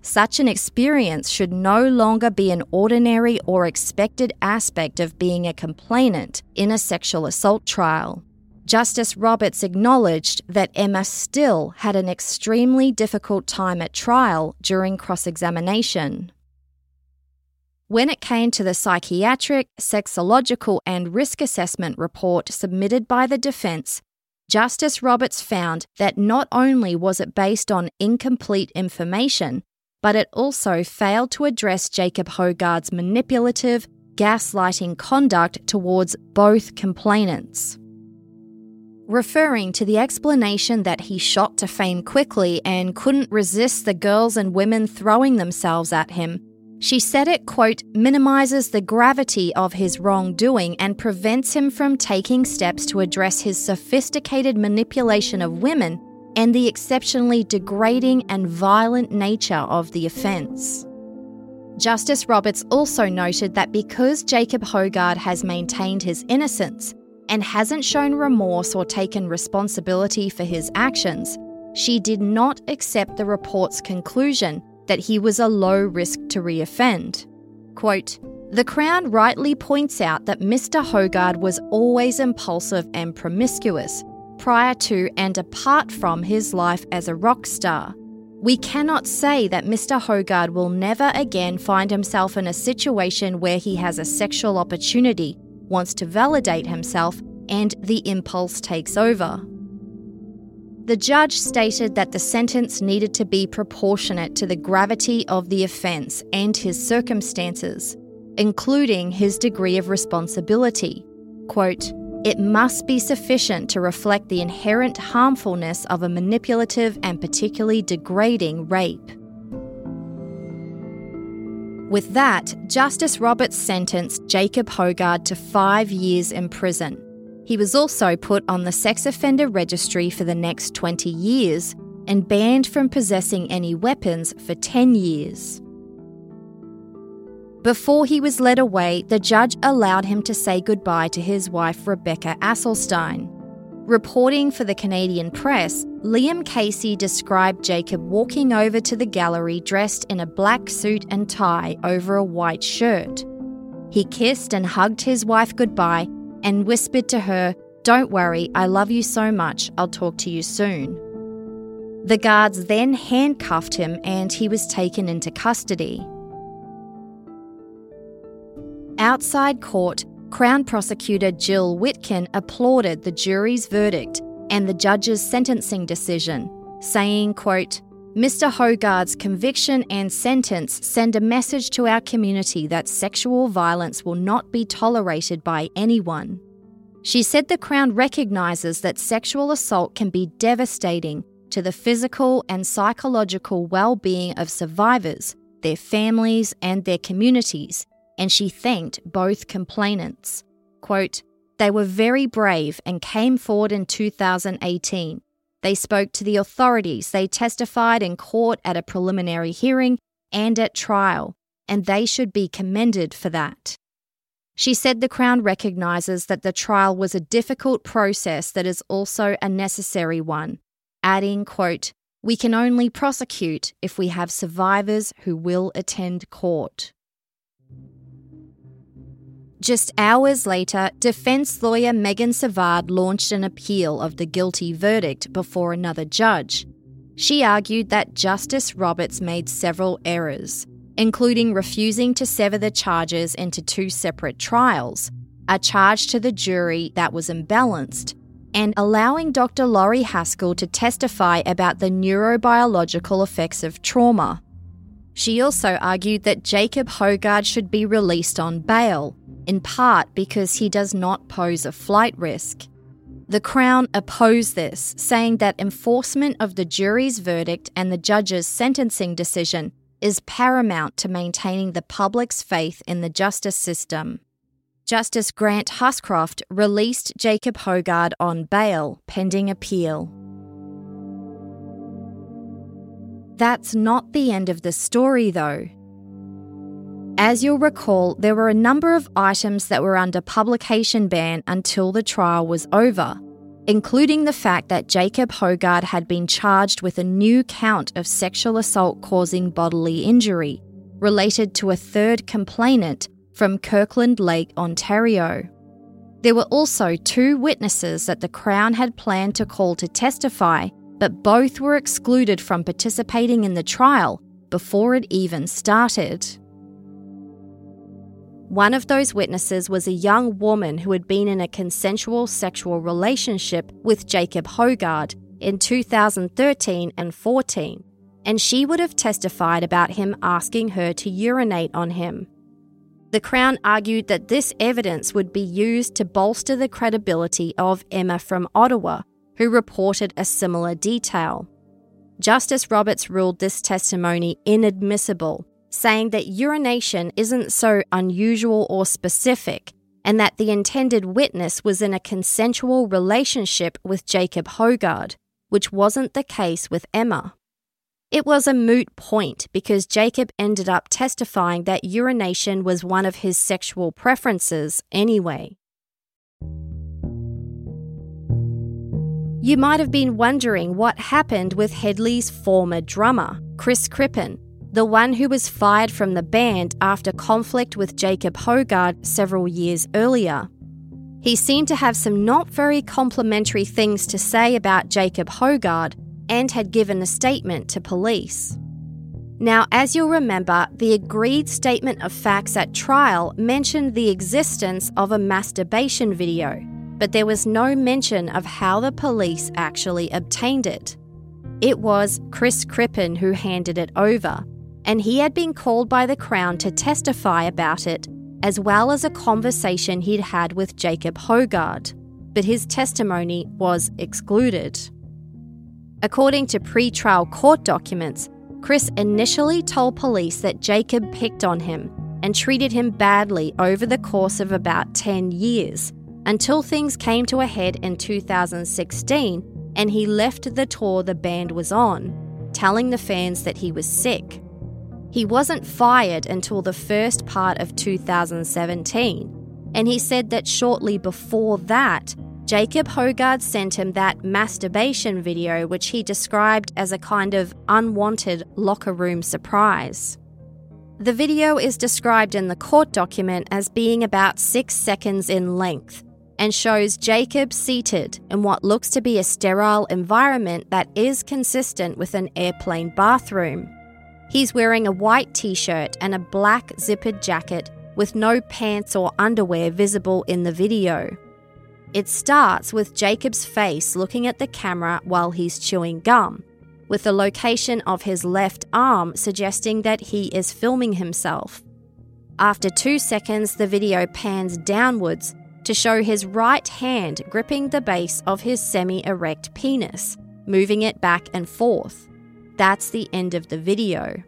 such an experience should no longer be an ordinary or expected aspect of being a complainant in a sexual assault trial. Justice Roberts acknowledged that Emma still had an extremely difficult time at trial during cross-examination. When it came to the psychiatric, sexological, and risk assessment report submitted by the defence, Justice Roberts found that not only was it based on incomplete information, but it also failed to address Jacob Hogarth's manipulative, gaslighting conduct towards both complainants. Referring to the explanation that he shot to fame quickly and couldn't resist the girls and women throwing themselves at him, she said it, quote, minimises the gravity of his wrongdoing and prevents him from taking steps to address his sophisticated manipulation of women and the exceptionally degrading and violent nature of the offence. Justice Roberts also noted that because Jacob Hogarth has maintained his innocence and hasn't shown remorse or taken responsibility for his actions, she did not accept the report's conclusion that he was a low risk to reoffend. Quote, the Crown rightly points out that Mister Hogarth was always impulsive and promiscuous, prior to and apart from his life as a rock star. We cannot say that Mister Hogarth will never again find himself in a situation where he has a sexual opportunity, wants to validate himself, and the impulse takes over. The judge stated that the sentence needed to be proportionate to the gravity of the offence and his circumstances, including his degree of responsibility. Quote, it must be sufficient to reflect the inherent harmfulness of a manipulative and particularly degrading rape. With that, Justice Roberts sentenced Jacob Hogarth to five years in prison. He was also put on the sex offender registry for the next twenty years and banned from possessing any weapons for ten years. Before he was led away, the judge allowed him to say goodbye to his wife Rebecca Asselstein. Reporting for the Canadian Press, Liam Casey described Jacob walking over to the gallery dressed in a black suit and tie over a white shirt. He kissed and hugged his wife goodbye and whispered to her, "Don't worry, I love you so much, I'll talk to you soon." The guards then handcuffed him and he was taken into custody. Outside court, Crown Prosecutor Jill Witkin applauded the jury's verdict and the judge's sentencing decision, saying, quote, Mister Hogarth's conviction and sentence send a message to our community that sexual violence will not be tolerated by anyone. She said the Crown recognises that sexual assault can be devastating to the physical and psychological well-being of survivors, their families and their communities, and she thanked both complainants. Quote, they were very brave and came forward in two thousand eighteen. They spoke to the authorities, they testified in court at a preliminary hearing and at trial, and they should be commended for that. She said the Crown recognises that the trial was a difficult process that is also a necessary one, adding, quote, we can only prosecute if we have survivors who will attend court. Just hours later, defence lawyer Megan Savard launched an appeal of the guilty verdict before another judge. She argued that Justice Roberts made several errors, including refusing to sever the charges into two separate trials, a charge to the jury that was imbalanced, and allowing Doctor Laurie Haskell to testify about the neurobiological effects of trauma. She also argued that Jacob Hogarth should be released on bail, in part because he does not pose a flight risk. The Crown opposed this, saying that enforcement of the jury's verdict and the judge's sentencing decision is paramount to maintaining the public's faith in the justice system. Justice Grant Huscroft released Jacob Hogarth on bail pending appeal. That's not the end of the story, though. As you'll recall, there were a number of items that were under publication ban until the trial was over. including the fact that Jacob Hogarth had been charged with a new count of sexual assault causing bodily injury, related to a third complainant from Kirkland Lake, Ontario. There were also two witnesses that the Crown had planned to call to testify, but both were excluded from participating in the trial before it even started. One of those witnesses was a young woman who had been in a consensual sexual relationship with Jacob Hogarth in two thousand thirteen and fourteen, and she would have testified about him asking her to urinate on him. The Crown argued that this evidence would be used to bolster the credibility of Emma from Ottawa, who reported a similar detail. Justice Roberts ruled this testimony inadmissible, saying that urination isn't so unusual or specific, and that the intended witness was in a consensual relationship with Jacob Hogarth, which wasn't the case with Emma. It was a moot point because Jacob ended up testifying that urination was one of his sexual preferences anyway. You might have been wondering what happened with Hedley's former drummer, Chris Crippen, the one who was fired from the band after conflict with Jacob Hogarth several years earlier. He seemed to have some not very complimentary things to say about Jacob Hogarth and had given a statement to police. Now, as you'll remember, the agreed statement of facts at trial mentioned the existence of a masturbation video, but there was no mention of how the police actually obtained it. It was Chris Crippen who handed it over, and he had been called by the Crown to testify about it, as well as a conversation he'd had with Jacob Hogarth, but his testimony was excluded. According to pre-trial court documents, Chris initially told police that Jacob picked on him and treated him badly over the course of about ten years, until things came to a head in two thousand sixteen and he left the tour the band was on, telling the fans that he was sick. He wasn't fired until the first part of two thousand seventeen, and he said that shortly before that, Jacob Hogarth sent him that masturbation video, which he described as a kind of unwanted locker room surprise. The video is described in the court document as being about six seconds in length and shows Jacob seated in what looks to be a sterile environment that is consistent with an airplane bathroom. He's wearing a white t-shirt and a black zippered jacket with no pants or underwear visible in the video. It starts with Jacob's face looking at the camera while he's chewing gum, with the location of his left arm suggesting that he is filming himself. After two seconds, the video pans downwards to show his right hand gripping the base of his semi-erect penis, moving it back and forth. That's the end of the video.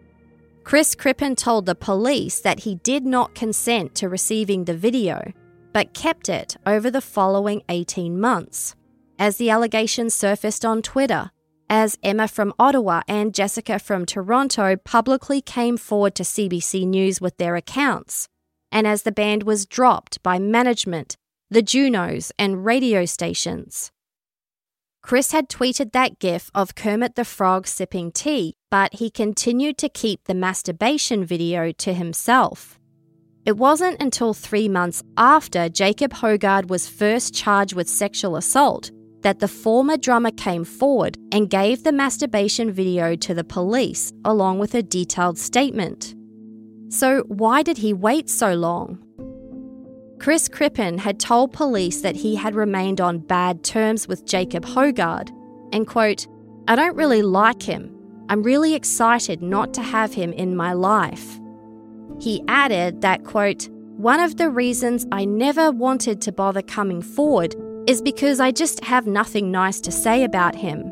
Chris Crippen told the police that he did not consent to receiving the video, but kept it over the following eighteen months, as the allegations surfaced on Twitter, as Emma from Ottawa and Jessica from Toronto publicly came forward to C B C News with their accounts, and as the band was dropped by management, the Junos, and radio stations. Chris had tweeted that gif of Kermit the Frog sipping tea, but he continued to keep the masturbation video to himself. It wasn't until three months after Jacob Hogarth was first charged with sexual assault that the former drummer came forward and gave the masturbation video to the police along with a detailed statement. So why did he wait so long? Chris Crippen had told police that he had remained on bad terms with Jacob Hogarth and, quote, "I don't really like him. I'm really excited not to have him in my life." He added that, quote, "One of the reasons I never wanted to bother coming forward is because I just have nothing nice to say about him."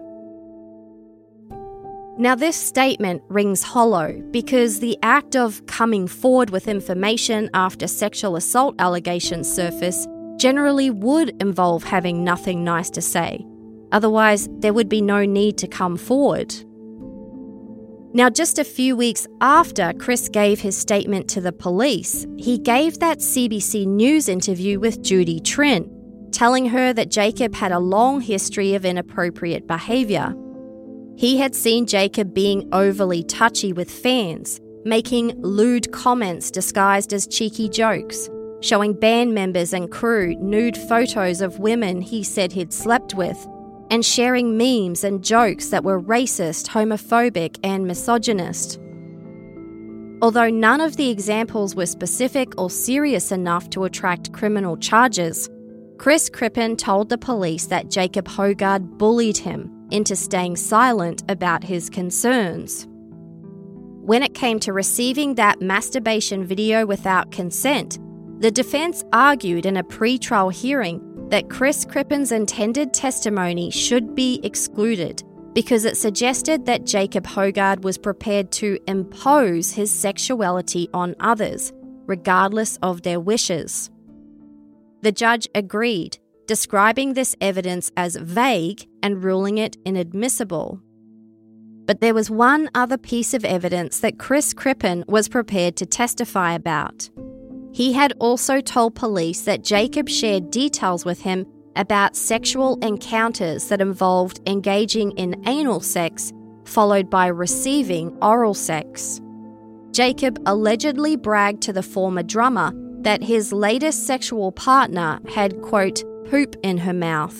Now, this statement rings hollow because the act of coming forward with information after sexual assault allegations surface generally would involve having nothing nice to say. Otherwise, there would be no need to come forward. Now, just a few weeks after Chris gave his statement to the police, he gave that C B C News interview with Judy Trinh, telling her that Jacob had a long history of inappropriate behaviour. He had seen Jacob being overly touchy with fans, making lewd comments disguised as cheeky jokes, showing band members and crew nude photos of women he said he'd slept with, and sharing memes and jokes that were racist, homophobic, and misogynist. Although none of the examples were specific or serious enough to attract criminal charges, Chris Crippen told the police that Jacob Hogarth bullied him into staying silent about his concerns. When it came to receiving that masturbation video without consent, the defence argued in a pre-trial hearing that Chris Crippen's intended testimony should be excluded because it suggested that Jacob Hogarth was prepared to impose his sexuality on others, regardless of their wishes. The judge agreed, describing this evidence as vague and ruling it inadmissible. But there was one other piece of evidence that Chris Crippen was prepared to testify about. He had also told police that Jacob shared details with him about sexual encounters that involved engaging in anal sex, followed by receiving oral sex. Jacob allegedly bragged to the former drummer that his latest sexual partner had, quote, poop in her mouth.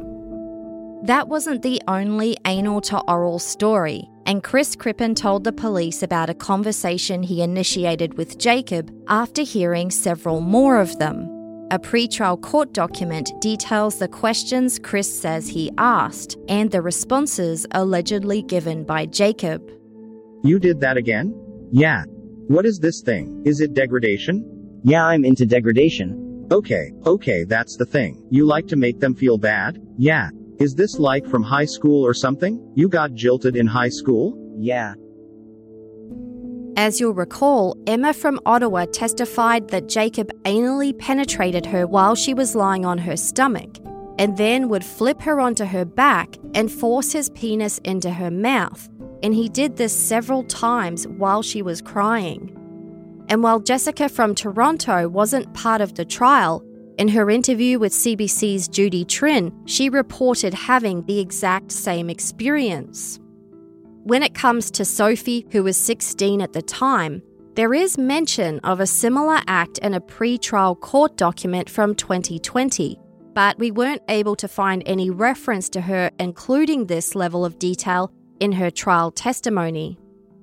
That wasn't the only anal to oral story, and Chris Crippen told the police about a conversation he initiated with Jacob after hearing several more of them. A pre-trial court document details the questions Chris says he asked and the responses allegedly given by Jacob. You did that again? Yeah. What is this thing? Is it degradation? Yeah, I'm into degradation. Okay, okay, that's the thing. You like to make them feel bad? Yeah. Is this like from high school or something? You got jilted in high school? Yeah. As you'll recall, Emma from Ottawa testified that Jacob anally penetrated her while she was lying on her stomach, and then would flip her onto her back and force his penis into her mouth, and he did this several times while she was crying. And while Jessica from Toronto wasn't part of the trial, in her interview with C B C's Judy Trin, she reported having the exact same experience. When it comes to Sophie, who was sixteen at the time, there is mention of a similar act in a pre-trial court document from twenty twenty, but we weren't able to find any reference to her including this level of detail in her trial testimony.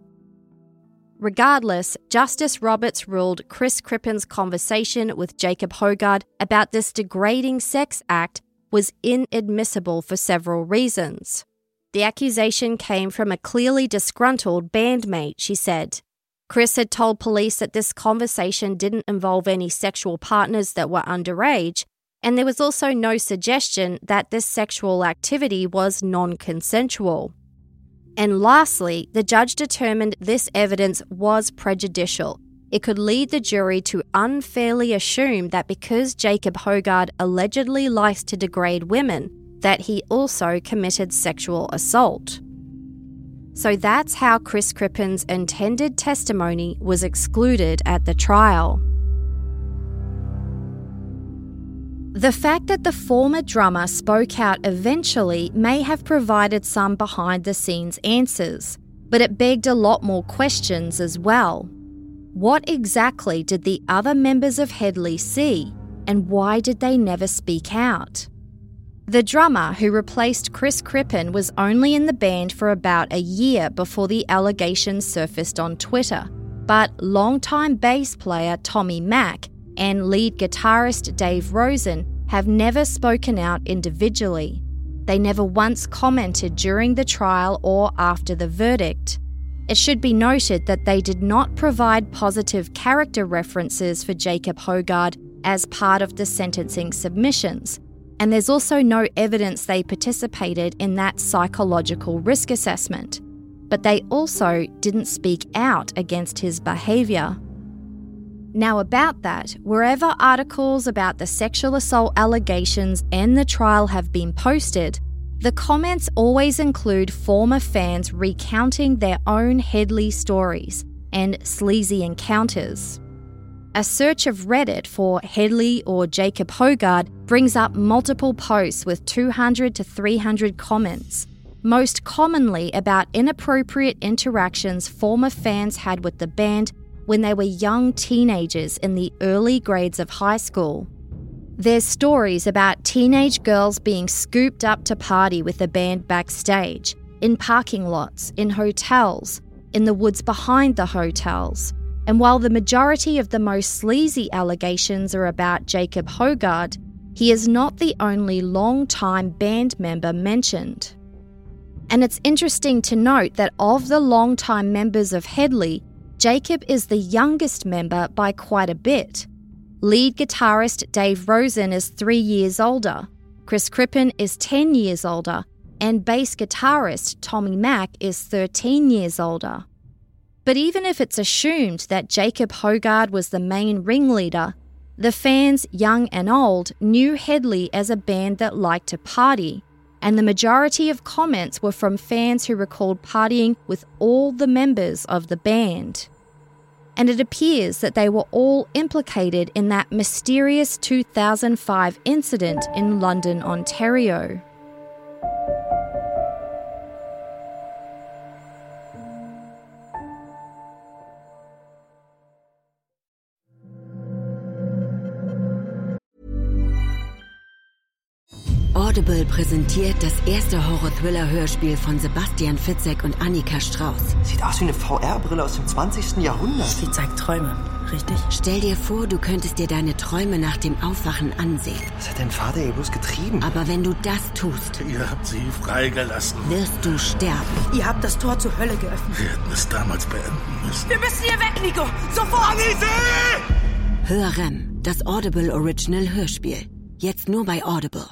Regardless, Justice Roberts ruled Chris Crippen's conversation with Jacob Hogarth about this degrading sex act was inadmissible for several reasons. The accusation came from a clearly disgruntled bandmate, she said. Chris had told police that this conversation didn't involve any sexual partners that were underage, and there was also no suggestion that this sexual activity was non-consensual. And lastly, the judge determined this evidence was prejudicial. It could lead the jury to unfairly assume that because Jacob Hogarth allegedly likes to degrade women, that he also committed sexual assault. So that's how Chris Crippen's intended testimony was excluded at the trial. The fact that the former drummer spoke out eventually may have provided some behind-the-scenes answers, but it begged a lot more questions as well. What exactly did the other members of Hedley see, and why did they never speak out? The drummer who replaced Chris Crippen was only in the band for about a year before the allegations surfaced on Twitter, but longtime bass player Tommy Mack and lead guitarist Dave Rosen have never spoken out individually. They never once commented during the trial or after the verdict. It should be noted that they did not provide positive character references for Jacob Hogarth as part of the sentencing submissions, and there's also no evidence they participated in that psychological risk assessment. But they also didn't speak out against his behaviour. Now about that, wherever articles about the sexual assault allegations and the trial have been posted, the comments always include former fans recounting their own Hedley stories and sleazy encounters. a search of Reddit for Hedley or Jacob Hogarth brings up multiple posts with two hundred to three hundred comments, most commonly about inappropriate interactions former fans had with the band when they were young teenagers in the early grades of high school. There's stories about teenage girls being scooped up to party with the band backstage, in parking lots, in hotels, in the woods behind the hotels. And while the majority of the most sleazy allegations are about Jacob Hogarth, he is not the only long-time band member mentioned. And it's interesting to note that of the long-time members of Hedley, Jacob is the youngest member by quite a bit. Lead guitarist Dave Rosen is three years older, Chris Crippen is ten years older, and bass guitarist Tommy Mack is thirteen years older. But even if it's assumed that Jacob Hogarth was the main ringleader, the fans, young and old, knew Hedley as a band that liked to party, and the majority of comments were from fans who recalled partying with all the members of the band. And it appears that they were all implicated in that mysterious two thousand five incident in London, Ontario. Audible präsentiert das erste Horror-Thriller-Hörspiel von Sebastian Fitzek und Annika Strauß. Sieht aus wie eine V R-Brille aus dem zwanzigsten Jahrhundert. Die zeigt Träume, richtig? Stell dir vor, du könntest dir deine Träume nach dem Aufwachen ansehen. Was hat dein Vater hier bloß getrieben? Aber wenn du das tust, Ihr habt sie freigelassen. wirst du sterben. Ihr habt das Tor zur Hölle geöffnet. Wir hätten es damals beenden müssen. Wir müssen hier weg, Nico! Sofort! Hörrem, das Audible Original Hörspiel. Jetzt nur bei Audible.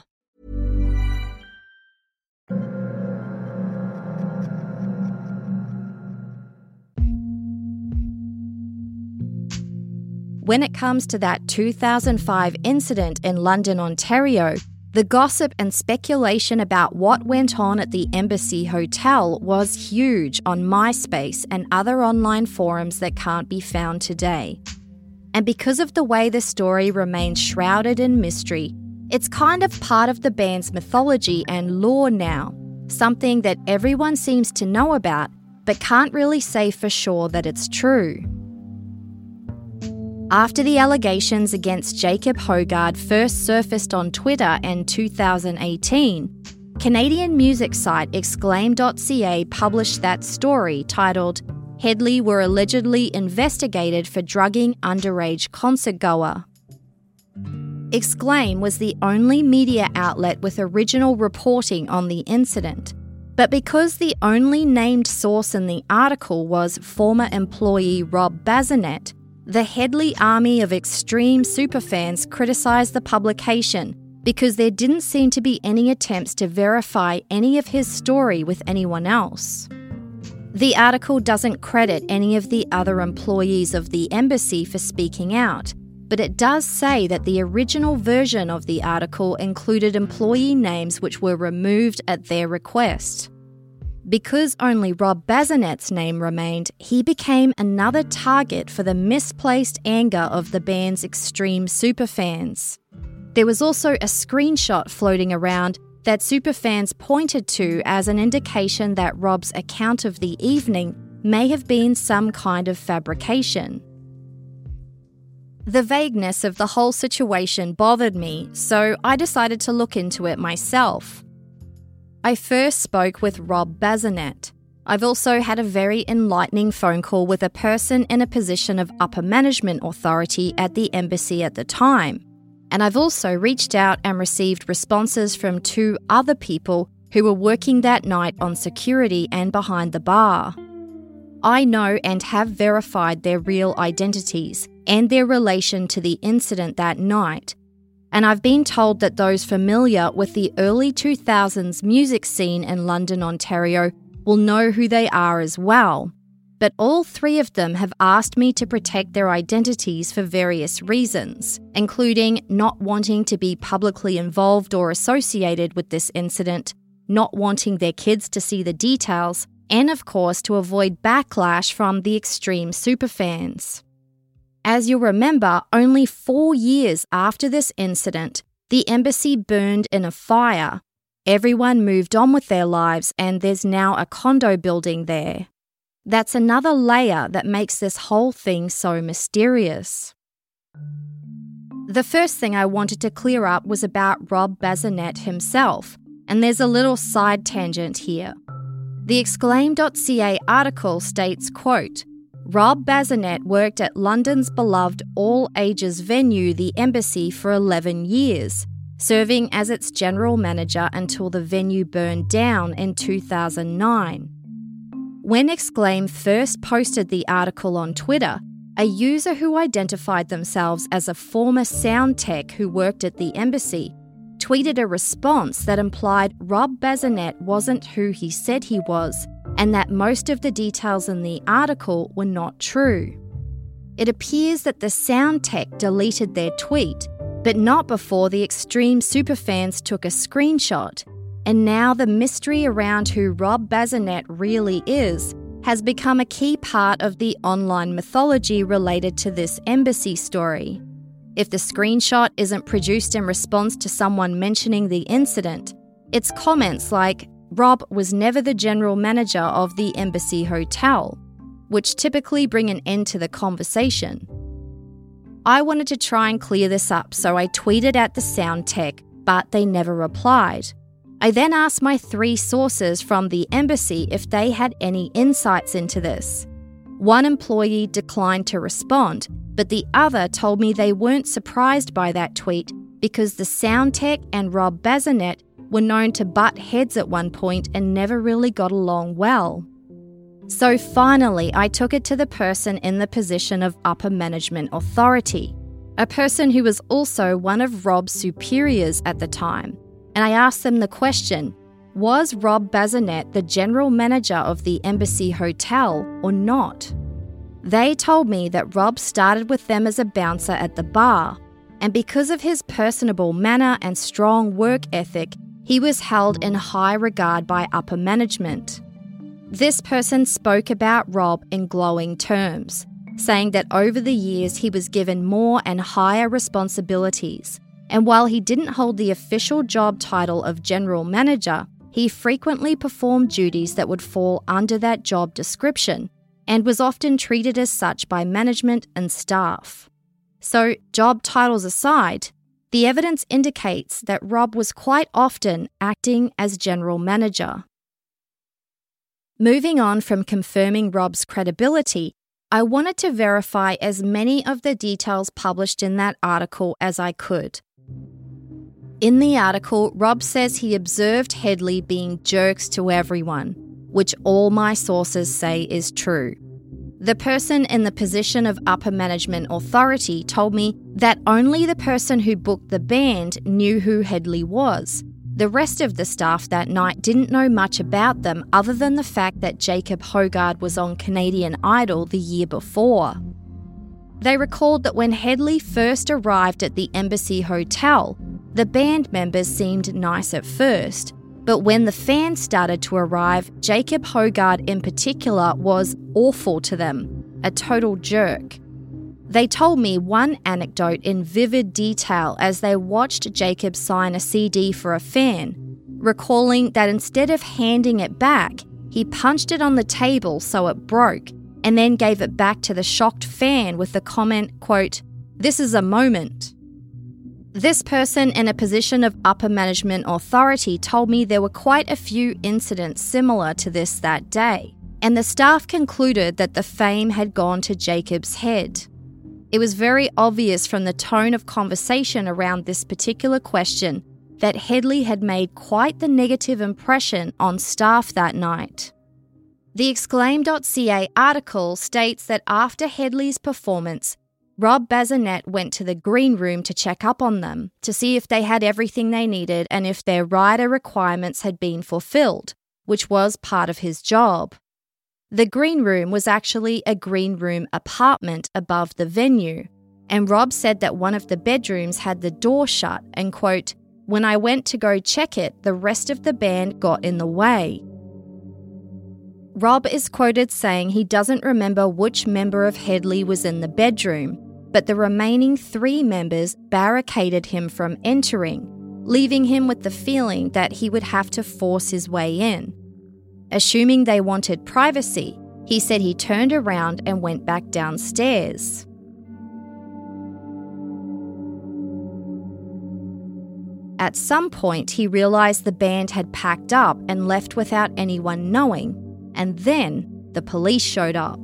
When it comes to that two thousand five incident in London, Ontario, the gossip and speculation about what went on at the Embassy Hotel was huge on MySpace and other online forums that can't be found today. And because of the way the story remains shrouded in mystery, it's kind of part of the band's mythology and lore now, something that everyone seems to know about but can't really say for sure that it's true. After the allegations against Jacob Hogarth first surfaced on Twitter in two thousand eighteen, Canadian music site exclaim dot c a published that story titled, "Hedley were allegedly investigated for drugging underage concertgoer." Exclaim was the only media outlet with original reporting on the incident, but because the only named source in the article was former employee Rob Bazinet, the Hedley army of extreme superfans criticised the publication because there didn't seem to be any attempts to verify any of his story with anyone else. The article doesn't credit any of the other employees of the embassy for speaking out, but it does say that the original version of the article included employee names which were removed at their request. Because only Rob Bazinet's name remained, he became another target for the misplaced anger of the band's extreme superfans. There was also a screenshot floating around that superfans pointed to as an indication that Rob's account of the evening may have been some kind of fabrication. The vagueness of the whole situation bothered me, so I decided to look into it myself. I first spoke with Rob Bazinet. I've also had a very enlightening phone call with a person in a position of upper management authority at the embassy at the time. And I've also reached out and received responses from two other people who were working that night on security and behind the bar. I know and have verified their real identities and their relation to the incident that night. And I've been told that those familiar with the early two thousands music scene in London, Ontario will know who they are as well. But all three of them have asked me to protect their identities for various reasons, including not wanting to be publicly involved or associated with this incident, not wanting their kids to see the details, and of course to avoid backlash from the extreme superfans. As you'll remember, only four years after this incident, the embassy burned in a fire. Everyone moved on with their lives, and there's now a condo building there. That's another layer that makes this whole thing so mysterious. The first thing I wanted to clear up was about Rob Bazinet himself, and there's a little side tangent here. The Exclaim dot c a article states, quote, Rob Bazinet worked at London's beloved all-ages venue, the Embassy, for eleven years, serving as its general manager until the venue burned down in two thousand nine. When Exclaim first posted the article on Twitter, a user who identified themselves as a former sound tech who worked at the Embassy tweeted a response that implied Rob Bazinet wasn't who he said he was, and that most of the details in the article were not true. It appears that the sound tech deleted their tweet, but not before the extreme superfans took a screenshot, and now the mystery around who Rob Bazinet really is has become a key part of the online mythology related to this embassy story. If the screenshot isn't produced in response to someone mentioning the incident, it's comments like, Rob was never the general manager of the Embassy Hotel, which typically bring an end to the conversation. I wanted to try and clear this up, so I tweeted at the sound tech, but they never replied. I then asked my three sources from the embassy if they had any insights into this. One employee declined to respond, but the other told me they weren't surprised by that tweet because the sound tech and Rob Bazinet were known to butt heads at one point and never really got along well. So finally, I took it to the person in the position of upper management authority, a person who was also one of Rob's superiors at the time, and I asked them the question, was Rob Bazinet the general manager of the Embassy Hotel or not? They told me that Rob started with them as a bouncer at the bar, and because of his personable manner and strong work ethic, he was held in high regard by upper management. This person spoke about Rob in glowing terms, saying that over the years he was given more and higher responsibilities, and while he didn't hold the official job title of general manager, he frequently performed duties that would fall under that job description and was often treated as such by management and staff. So, job titles aside, the evidence indicates that Rob was quite often acting as general manager. Moving on from confirming Rob's credibility, I wanted to verify as many of the details published in that article as I could. In the article, Rob says he observed Headley being jerks to everyone, which all my sources say is true. The person in the position of upper management authority told me that only the person who booked the band knew who Headley was. The rest of the staff that night didn't know much about them other than the fact that Jacob Hoggard was on Canadian Idol the year before. They recalled that when Headley first arrived at the Embassy Hotel, the band members seemed nice at first, but when the fans started to arrive, Jacob Hoggard in particular was awful to them, a total jerk. They told me one anecdote in vivid detail as they watched Jacob sign a C D for a fan, recalling that instead of handing it back, he punched it on the table so it broke, and then gave it back to the shocked fan with the comment, quote, "This is a moment." This person in a position of upper management authority told me there were quite a few incidents similar to this that day, and the staff concluded that the fame had gone to Jacob's head. It was very obvious from the tone of conversation around this particular question that Headley had made quite the negative impression on staff that night. The Exclaim dot c a article states that after Headley's performance, Rob Bazinet went to the green room to check up on them, to see if they had everything they needed and if their rider requirements had been fulfilled, which was part of his job. The green room was actually a green room apartment above the venue, and Rob said that one of the bedrooms had the door shut and, quote, "When I went to go check it, the rest of the band got in the way." Rob is quoted saying he doesn't remember which member of Headley was in the bedroom, but the remaining three members barricaded him from entering, leaving him with the feeling that he would have to force his way in. Assuming they wanted privacy, he said he turned around and went back downstairs. At some point, he realised the band had packed up and left without anyone knowing, and then the police showed up.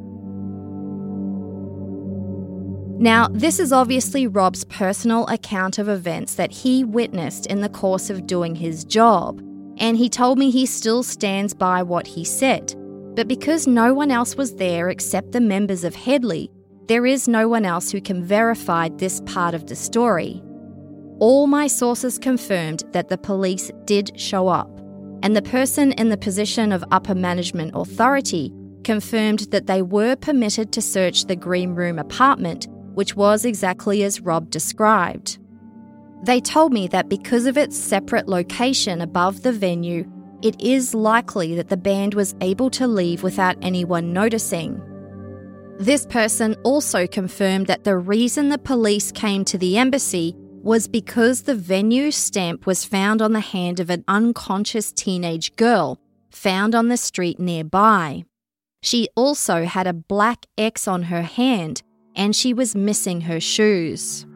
Now, this is obviously Rob's personal account of events that he witnessed in the course of doing his job, and he told me he still stands by what he said. But because no one else was there except the members of Hedley, there is no one else who can verify this part of the story. All my sources confirmed that the police did show up, and the person in the position of upper management authority confirmed that they were permitted to search the Green Room apartment, which was exactly as Rob described. They told me that because of its separate location above the venue, it is likely that the band was able to leave without anyone noticing. This person also confirmed that the reason the police came to the embassy was because the venue stamp was found on the hand of an unconscious teenage girl found on the street nearby. She also had a black X on her hand, and she was missing her shoes.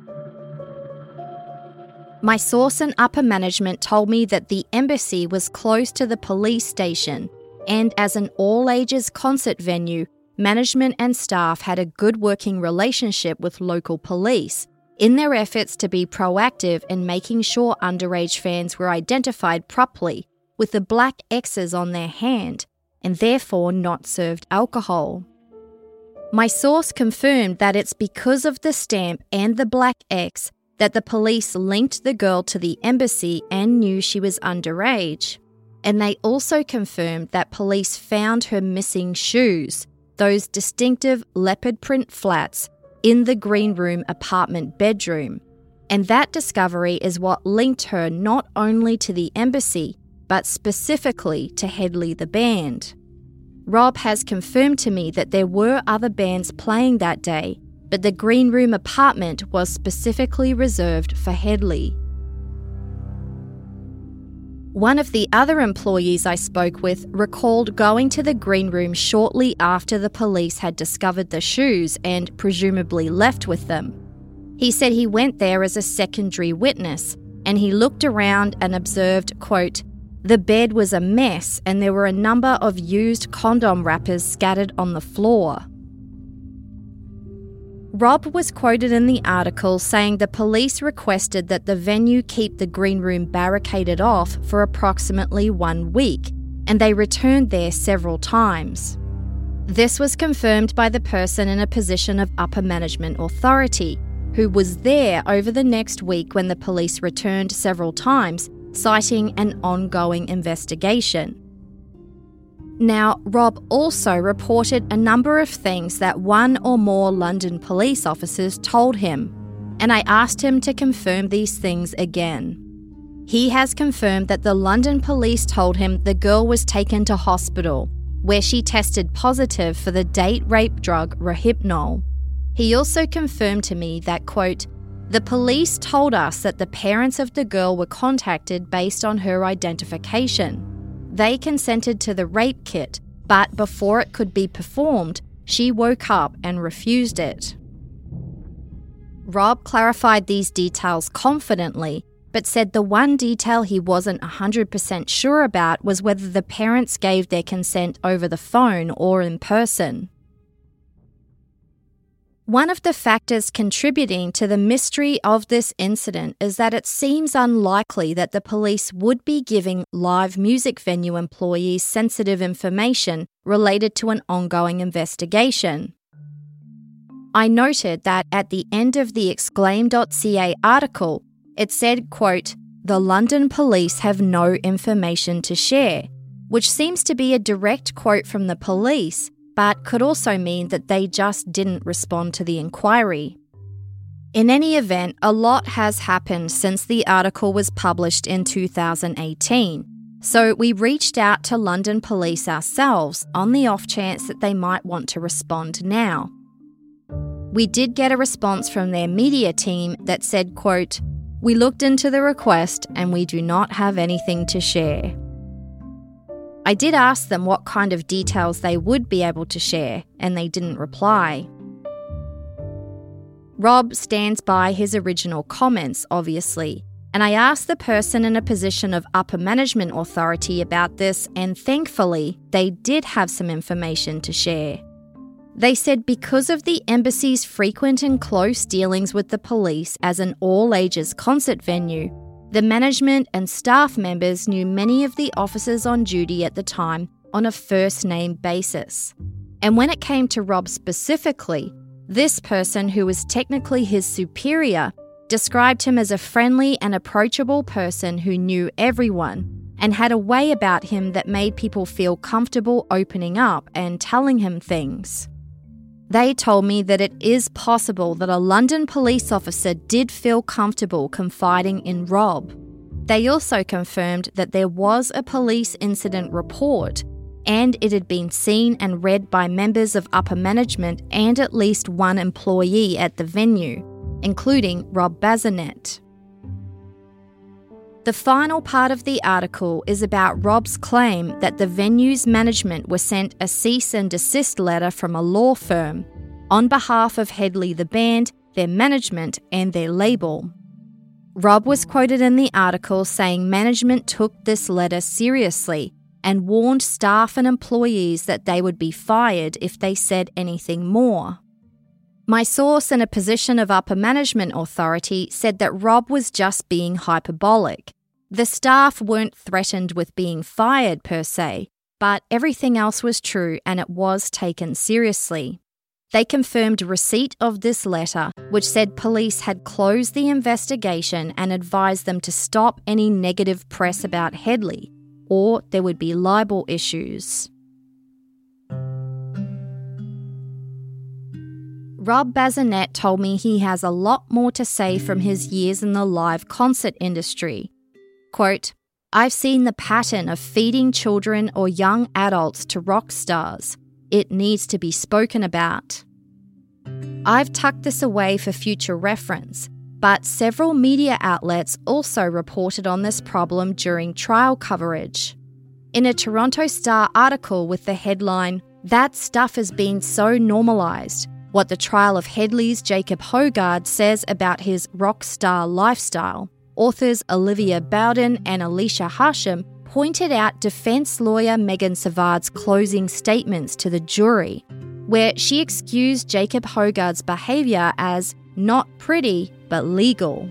My source in upper management told me that the embassy was close to the police station, and as an all-ages concert venue, management and staff had a good working relationship with local police in their efforts to be proactive in making sure underage fans were identified properly with the black X's on their hand and therefore not served alcohol. My source confirmed that it's because of the stamp and the black X that the police linked the girl to the embassy and knew she was underage. And they also confirmed that police found her missing shoes, those distinctive leopard print flats, in the Green Room apartment bedroom. And that discovery is what linked her not only to the embassy, but specifically to Hedley the band. Rob has confirmed to me that there were other bands playing that day, but the Green Room apartment was specifically reserved for Hedley. One of the other employees I spoke with recalled going to the Green Room shortly after the police had discovered the shoes and presumably left with them. He said he went there as a secondary witness, and he looked around and observed, quote, "The bed was a mess and there were a number of used condom wrappers scattered on the floor." Rob was quoted in the article saying the police requested that the venue keep the Green Room barricaded off for approximately one week, and they returned there several times. This was confirmed by the person in a position of upper management authority, who was there over the next week when the police returned several times, citing an ongoing investigation. Now, Rob also reported a number of things that one or more London police officers told him, and I asked him to confirm these things again. He has confirmed that the London police told him the girl was taken to hospital, where she tested positive for the date rape drug Rohypnol. He also confirmed to me that, quote, "The police told us that the parents of the girl were contacted based on her identification. They consented to the rape kit, but before it could be performed, she woke up and refused it." Rob clarified these details confidently, but said the one detail he wasn't one hundred percent sure about was whether the parents gave their consent over the phone or in person. One of the factors contributing to the mystery of this incident is that it seems unlikely that the police would be giving live music venue employees sensitive information related to an ongoing investigation. I noted that at the end of the exclaim dot c a article, it said, quote, "The London police have no information to share," which seems to be a direct quote from the police, but could also mean that they just didn't respond to the inquiry. In any event, a lot has happened since the article was published in two thousand eighteen, so we reached out to London police ourselves on the off chance that they might want to respond now. we did get a response from their media team that said, quote, "We looked into the request and we do not have anything to share." I did ask them what kind of details they would be able to share, and they didn't reply. Rob stands by his original comments, obviously, and I asked the person in a position of upper management authority about this, and thankfully, they did have some information to share. They said because of the embassy's frequent and close dealings with the police as an all-ages concert venue, the management and staff members knew many of the officers on duty at the time on a first-name basis. And when it came to Rob specifically, this person, who was technically his superior, described him as a friendly and approachable person who knew everyone and had a way about him that made people feel comfortable opening up and telling him things. They told me that it is possible that a London police officer did feel comfortable confiding in Rob. They also confirmed that there was a police incident report and it had been seen and read by members of upper management and at least one employee at the venue, including Rob Bazinet. The final part of the article is about Rob's claim that the venue's management were sent a cease and desist letter from a law firm on behalf of Hedley the band, their management, and their label. Rob was quoted in the article saying management took this letter seriously and warned staff and employees that they would be fired if they said anything more. My source in a position of upper management authority said that Rob was just being hyperbolic. The staff weren't threatened with being fired per se, but everything else was true and it was taken seriously. They confirmed receipt of this letter, which said police had closed the investigation and advised them to stop any negative press about Hedley, or there would be libel issues. Rob Bazinet told me he has a lot more to say from his years in the live concert industry. Quote, "I've seen the pattern of feeding children or young adults to rock stars. It needs to be spoken about. I've tucked this away for future reference, but several media outlets also reported on this problem during trial coverage. In a Toronto Star article with the headline, 'That stuff has been so normalised,' what the trial of Hedley's Jacob Hogard says about his rock star lifestyle, authors Olivia Bowden and Alicia Harsham pointed out defence lawyer Megan Savard's closing statements to the jury, where she excused Jacob Hogard's behaviour as not pretty but legal.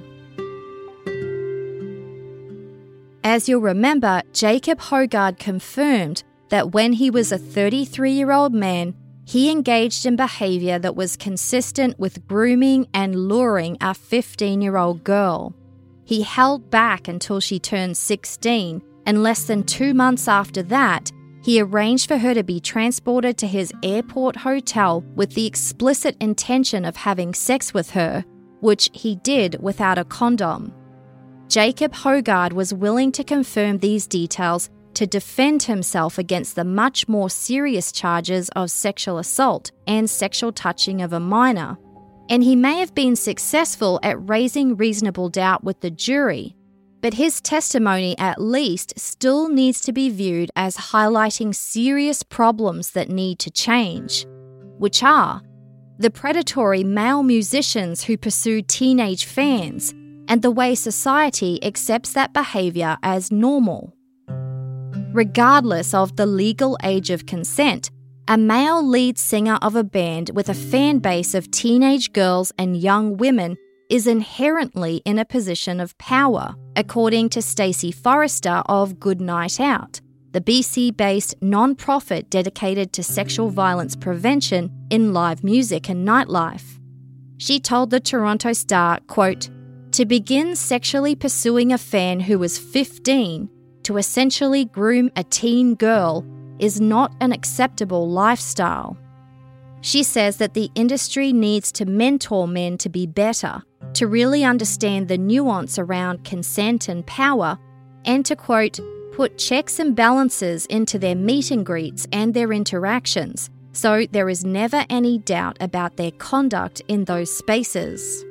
As you'll remember, Jacob Hogard confirmed that when he was a thirty-three-year-old man, he engaged in behaviour that was consistent with grooming and luring a fifteen-year-old girl. He held back until she turned sixteen, and less than two months after that, he arranged for her to be transported to his airport hotel with the explicit intention of having sex with her, which he did without a condom. Jacob Hogard was willing to confirm these details to defend himself against the much more serious charges of sexual assault and sexual touching of a minor, and he may have been successful at raising reasonable doubt with the jury, but his testimony at least still needs to be viewed as highlighting serious problems that need to change, which are the predatory male musicians who pursue teenage fans and the way society accepts that behaviour as normal. Regardless of the legal age of consent, a male lead singer of a band with a fan base of teenage girls and young women is inherently in a position of power, according to Stacey Forrester of Good Night Out, the B C-based non-profit dedicated to sexual violence prevention in live music and nightlife. She told the Toronto Star, quote, "To begin sexually pursuing a fan who was fifteen to essentially groom a teen girl is not an acceptable lifestyle." She says that the industry needs to mentor men to be better, to really understand the nuance around consent and power, and to, quote, "put checks and balances into their meet and greets and their interactions so there is never any doubt about their conduct in those spaces.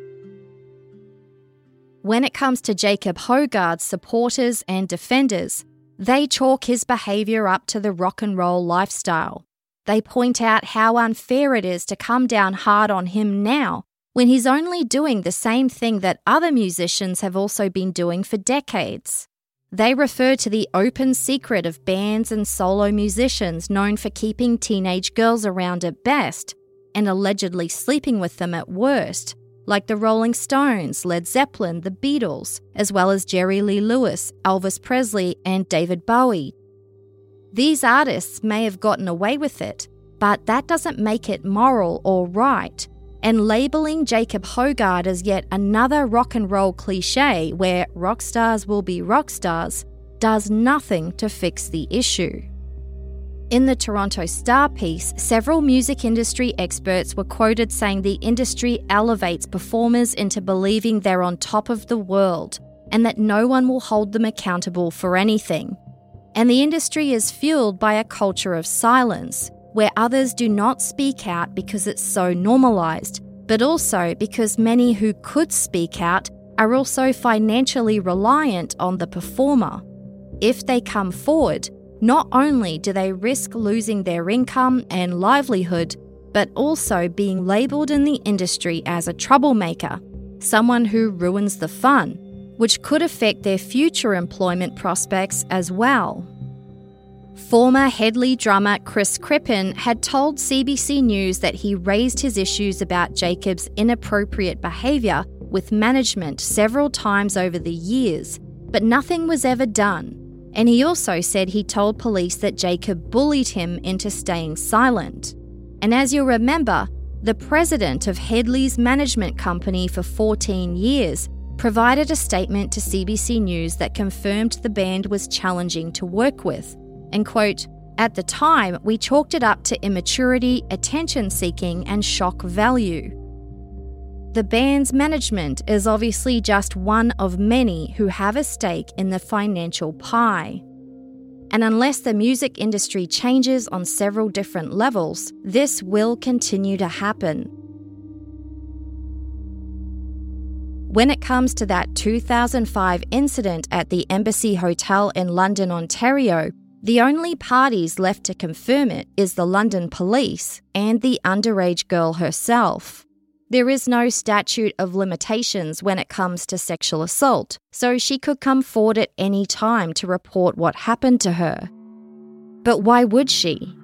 When it comes to Jacob Hogarth's supporters and defenders, they chalk his behaviour up to the rock and roll lifestyle. They point out how unfair it is to come down hard on him now, when he's only doing the same thing that other musicians have also been doing for decades. They refer to the open secret of bands and solo musicians known for keeping teenage girls around at best and allegedly sleeping with them at worst, like the Rolling Stones, Led Zeppelin, the Beatles, as well as Jerry Lee Lewis, Elvis Presley, and David Bowie. These artists may have gotten away with it, but that doesn't make it moral or right, and labelling Jacob Hogarth as yet another rock and roll cliche where rock stars will be rock stars does nothing to fix the issue. In the Toronto Star piece, several music industry experts were quoted saying the industry elevates performers into believing they're on top of the world and that no one will hold them accountable for anything. And the industry is fueled by a culture of silence, where others do not speak out because it's so normalised, but also because many who could speak out are also financially reliant on the performer. If they come forward, not only do they risk losing their income and livelihood, but also being labelled in the industry as a troublemaker, someone who ruins the fun, which could affect their future employment prospects as well. Former Hedley drummer Chris Crippen had told C B C News that he raised his issues about Jacob's inappropriate behaviour with management several times over the years, but nothing was ever done. And he also said he told police that Jacob bullied him into staying silent. And as you'll remember, the president of Hedley's management company for fourteen years provided a statement to C B C News that confirmed the band was challenging to work with. And quote, "At the time, we chalked it up to immaturity, attention-seeking, and shock value." The band's management is obviously just one of many who have a stake in the financial pie. And unless the music industry changes on several different levels, this will continue to happen. When it comes to that two thousand five incident at the Embassy Hotel in London, Ontario, the only parties left to confirm it is the London police and the underage girl herself. There is no statute of limitations when it comes to sexual assault, so she could come forward at any time to report what happened to her. But why would she?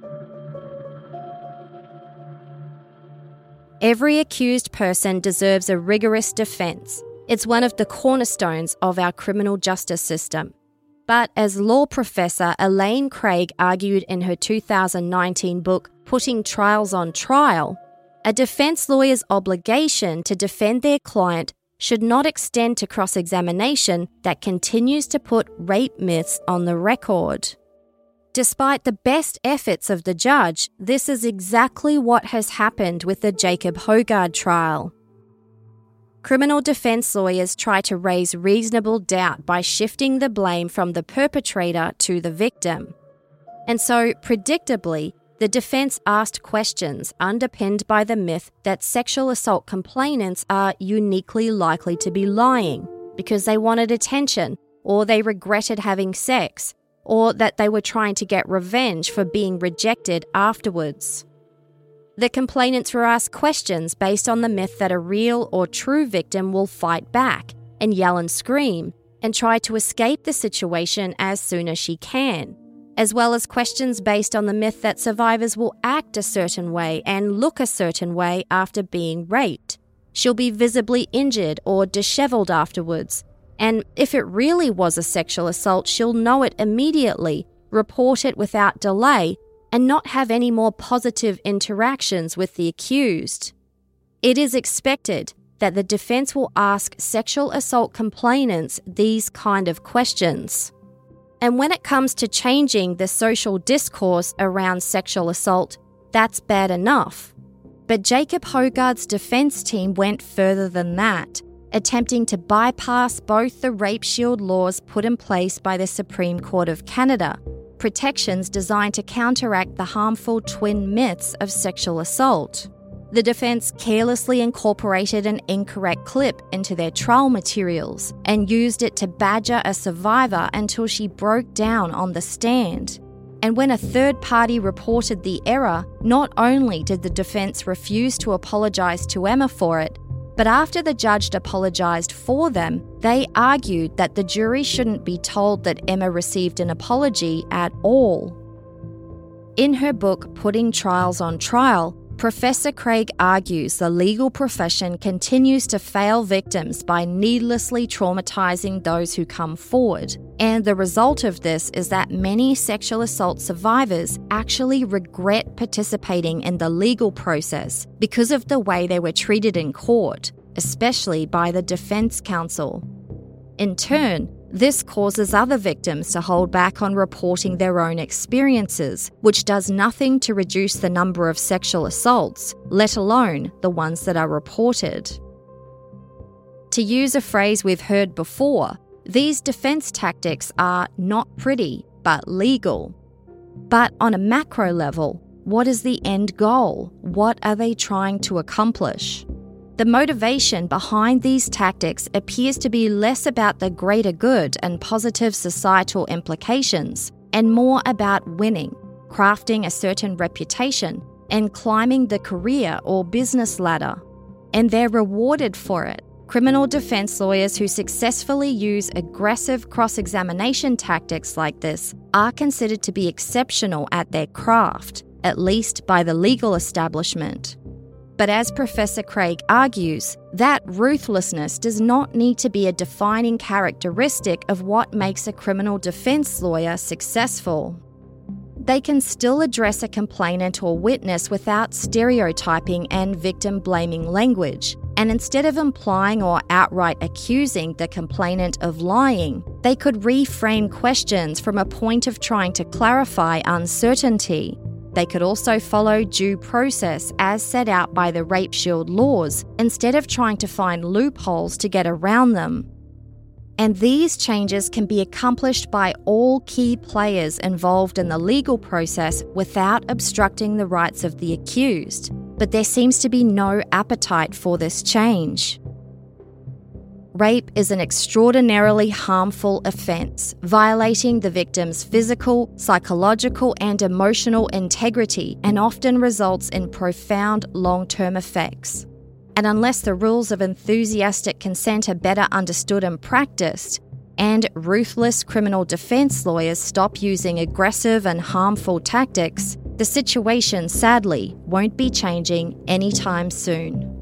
Every accused person deserves a rigorous defence. It's one of the cornerstones of our criminal justice system. But as law professor Elaine Craig argued in her two thousand nineteen book, Putting Trials on Trial, a defence lawyer's obligation to defend their client should not extend to cross-examination that continues to put rape myths on the record. Despite the best efforts of the judge, this is exactly what has happened with the Jacob Hogarth trial. Criminal defence lawyers try to raise reasonable doubt by shifting the blame from the perpetrator to the victim. And so, predictably, the defence asked questions underpinned by the myth that sexual assault complainants are uniquely likely to be lying because they wanted attention, or they regretted having sex, or that they were trying to get revenge for being rejected afterwards. The complainants were asked questions based on the myth that a real or true victim will fight back and yell and scream and try to escape the situation as soon as she can, as well as questions based on the myth that survivors will act a certain way and look a certain way after being raped. She'll be visibly injured or dishevelled afterwards, and if it really was a sexual assault, she'll know it immediately, report it without delay, and not have any more positive interactions with the accused. It is expected that the defence will ask sexual assault complainants these kind of questions. And when it comes to changing the social discourse around sexual assault, that's bad enough. But Jacob Hogarth's defence team went further than that, attempting to bypass both the Rape Shield laws put in place by the Supreme Court of Canada protections designed to counteract the harmful twin myths of sexual assault. The defense carelessly incorporated an incorrect clip into their trial materials and used it to badger a survivor until she broke down on the stand. And when a third party reported the error, not only did the defense refuse to apologize to Emma for it, but after the judge apologized for them, they argued that the jury shouldn't be told that Emma received an apology at all. In her book, Putting Trials on Trial, Professor Craig argues the legal profession continues to fail victims by needlessly traumatizing those who come forward. And the result of this is that many sexual assault survivors actually regret participating in the legal process because of the way they were treated in court, especially by the defense counsel. In turn, this causes other victims to hold back on reporting their own experiences, which does nothing to reduce the number of sexual assaults, let alone the ones that are reported. To use a phrase we've heard before, these defense tactics are not pretty, but legal. But on a macro level, what is the end goal? What are they trying to accomplish? The motivation behind these tactics appears to be less about the greater good and positive societal implications, and more about winning, crafting a certain reputation, and climbing the career or business ladder. And they're rewarded for it. Criminal defense lawyers who successfully use aggressive cross-examination tactics like this are considered to be exceptional at their craft, at least by the legal establishment. But as Professor Craig argues, that ruthlessness does not need to be a defining characteristic of what makes a criminal defense lawyer successful. They can still address a complainant or witness without stereotyping and victim-blaming language, and instead of implying or outright accusing the complainant of lying, they could reframe questions from a point of trying to clarify uncertainty. They could also follow due process as set out by the Rape Shield laws, instead of trying to find loopholes to get around them. And these changes can be accomplished by all key players involved in the legal process without obstructing the rights of the accused. But there seems to be no appetite for this change. Rape is an extraordinarily harmful offence, violating the victim's physical, psychological, and emotional integrity, and often results in profound long-term effects. And unless the rules of enthusiastic consent are better understood and practiced, and ruthless criminal defense lawyers stop using aggressive and harmful tactics, the situation, sadly, won't be changing anytime soon.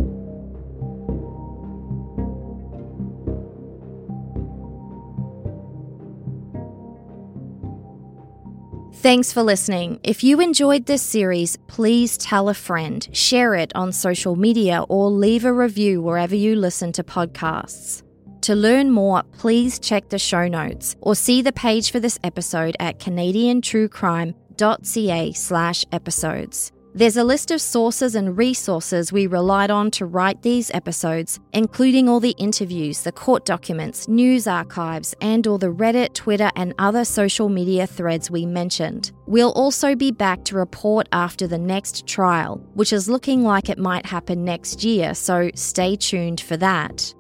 Thanks for listening. If you enjoyed this series, please tell a friend, share it on social media, or leave a review wherever you listen to podcasts. To learn more, please check the show notes or see the page for this episode at canadiantruecrime.ca slash episodes. There's a list of sources and resources we relied on to write these episodes, including all the interviews, the court documents, news archives, and all the Reddit, Twitter, and other social media threads we mentioned. We'll also be back to report after the next trial, which is looking like it might happen next year, so stay tuned for that.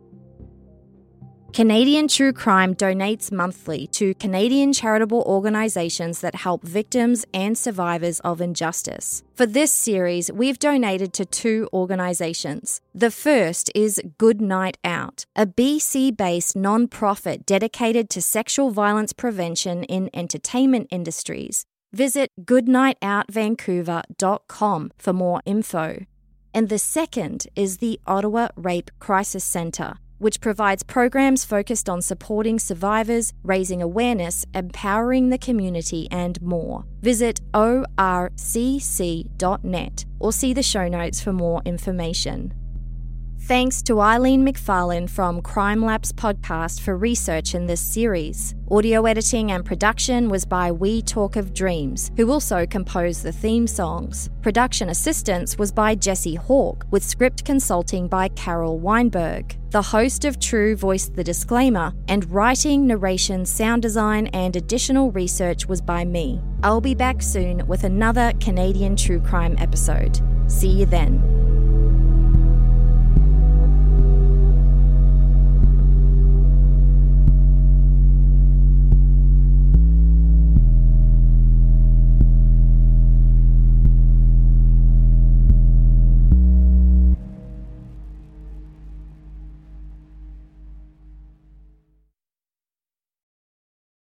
Canadian True Crime donates monthly to Canadian charitable organisations that help victims and survivors of injustice. For this series, we've donated to two organisations. The first is Good Night Out, a B C-based non-profit dedicated to sexual violence prevention in entertainment industries. Visit good night out vancouver dot com for more info. And the second is the Ottawa Rape Crisis Centre, which provides programs focused on supporting survivors, raising awareness, empowering the community, and more. Visit o r c c dot net or see the show notes for more information. Thanks to Eileen McFarlane from Crime Labs Podcast for research in this series. Audio editing and production was by We Talk of Dreams, who also composed the theme songs. Production assistance was by Jesse Hawke, with script consulting by Carol Weinberg. The host of True voiced the disclaimer, and writing, narration, sound design, and additional research was by me. I'll be back soon with another Canadian True Crime episode. See you then.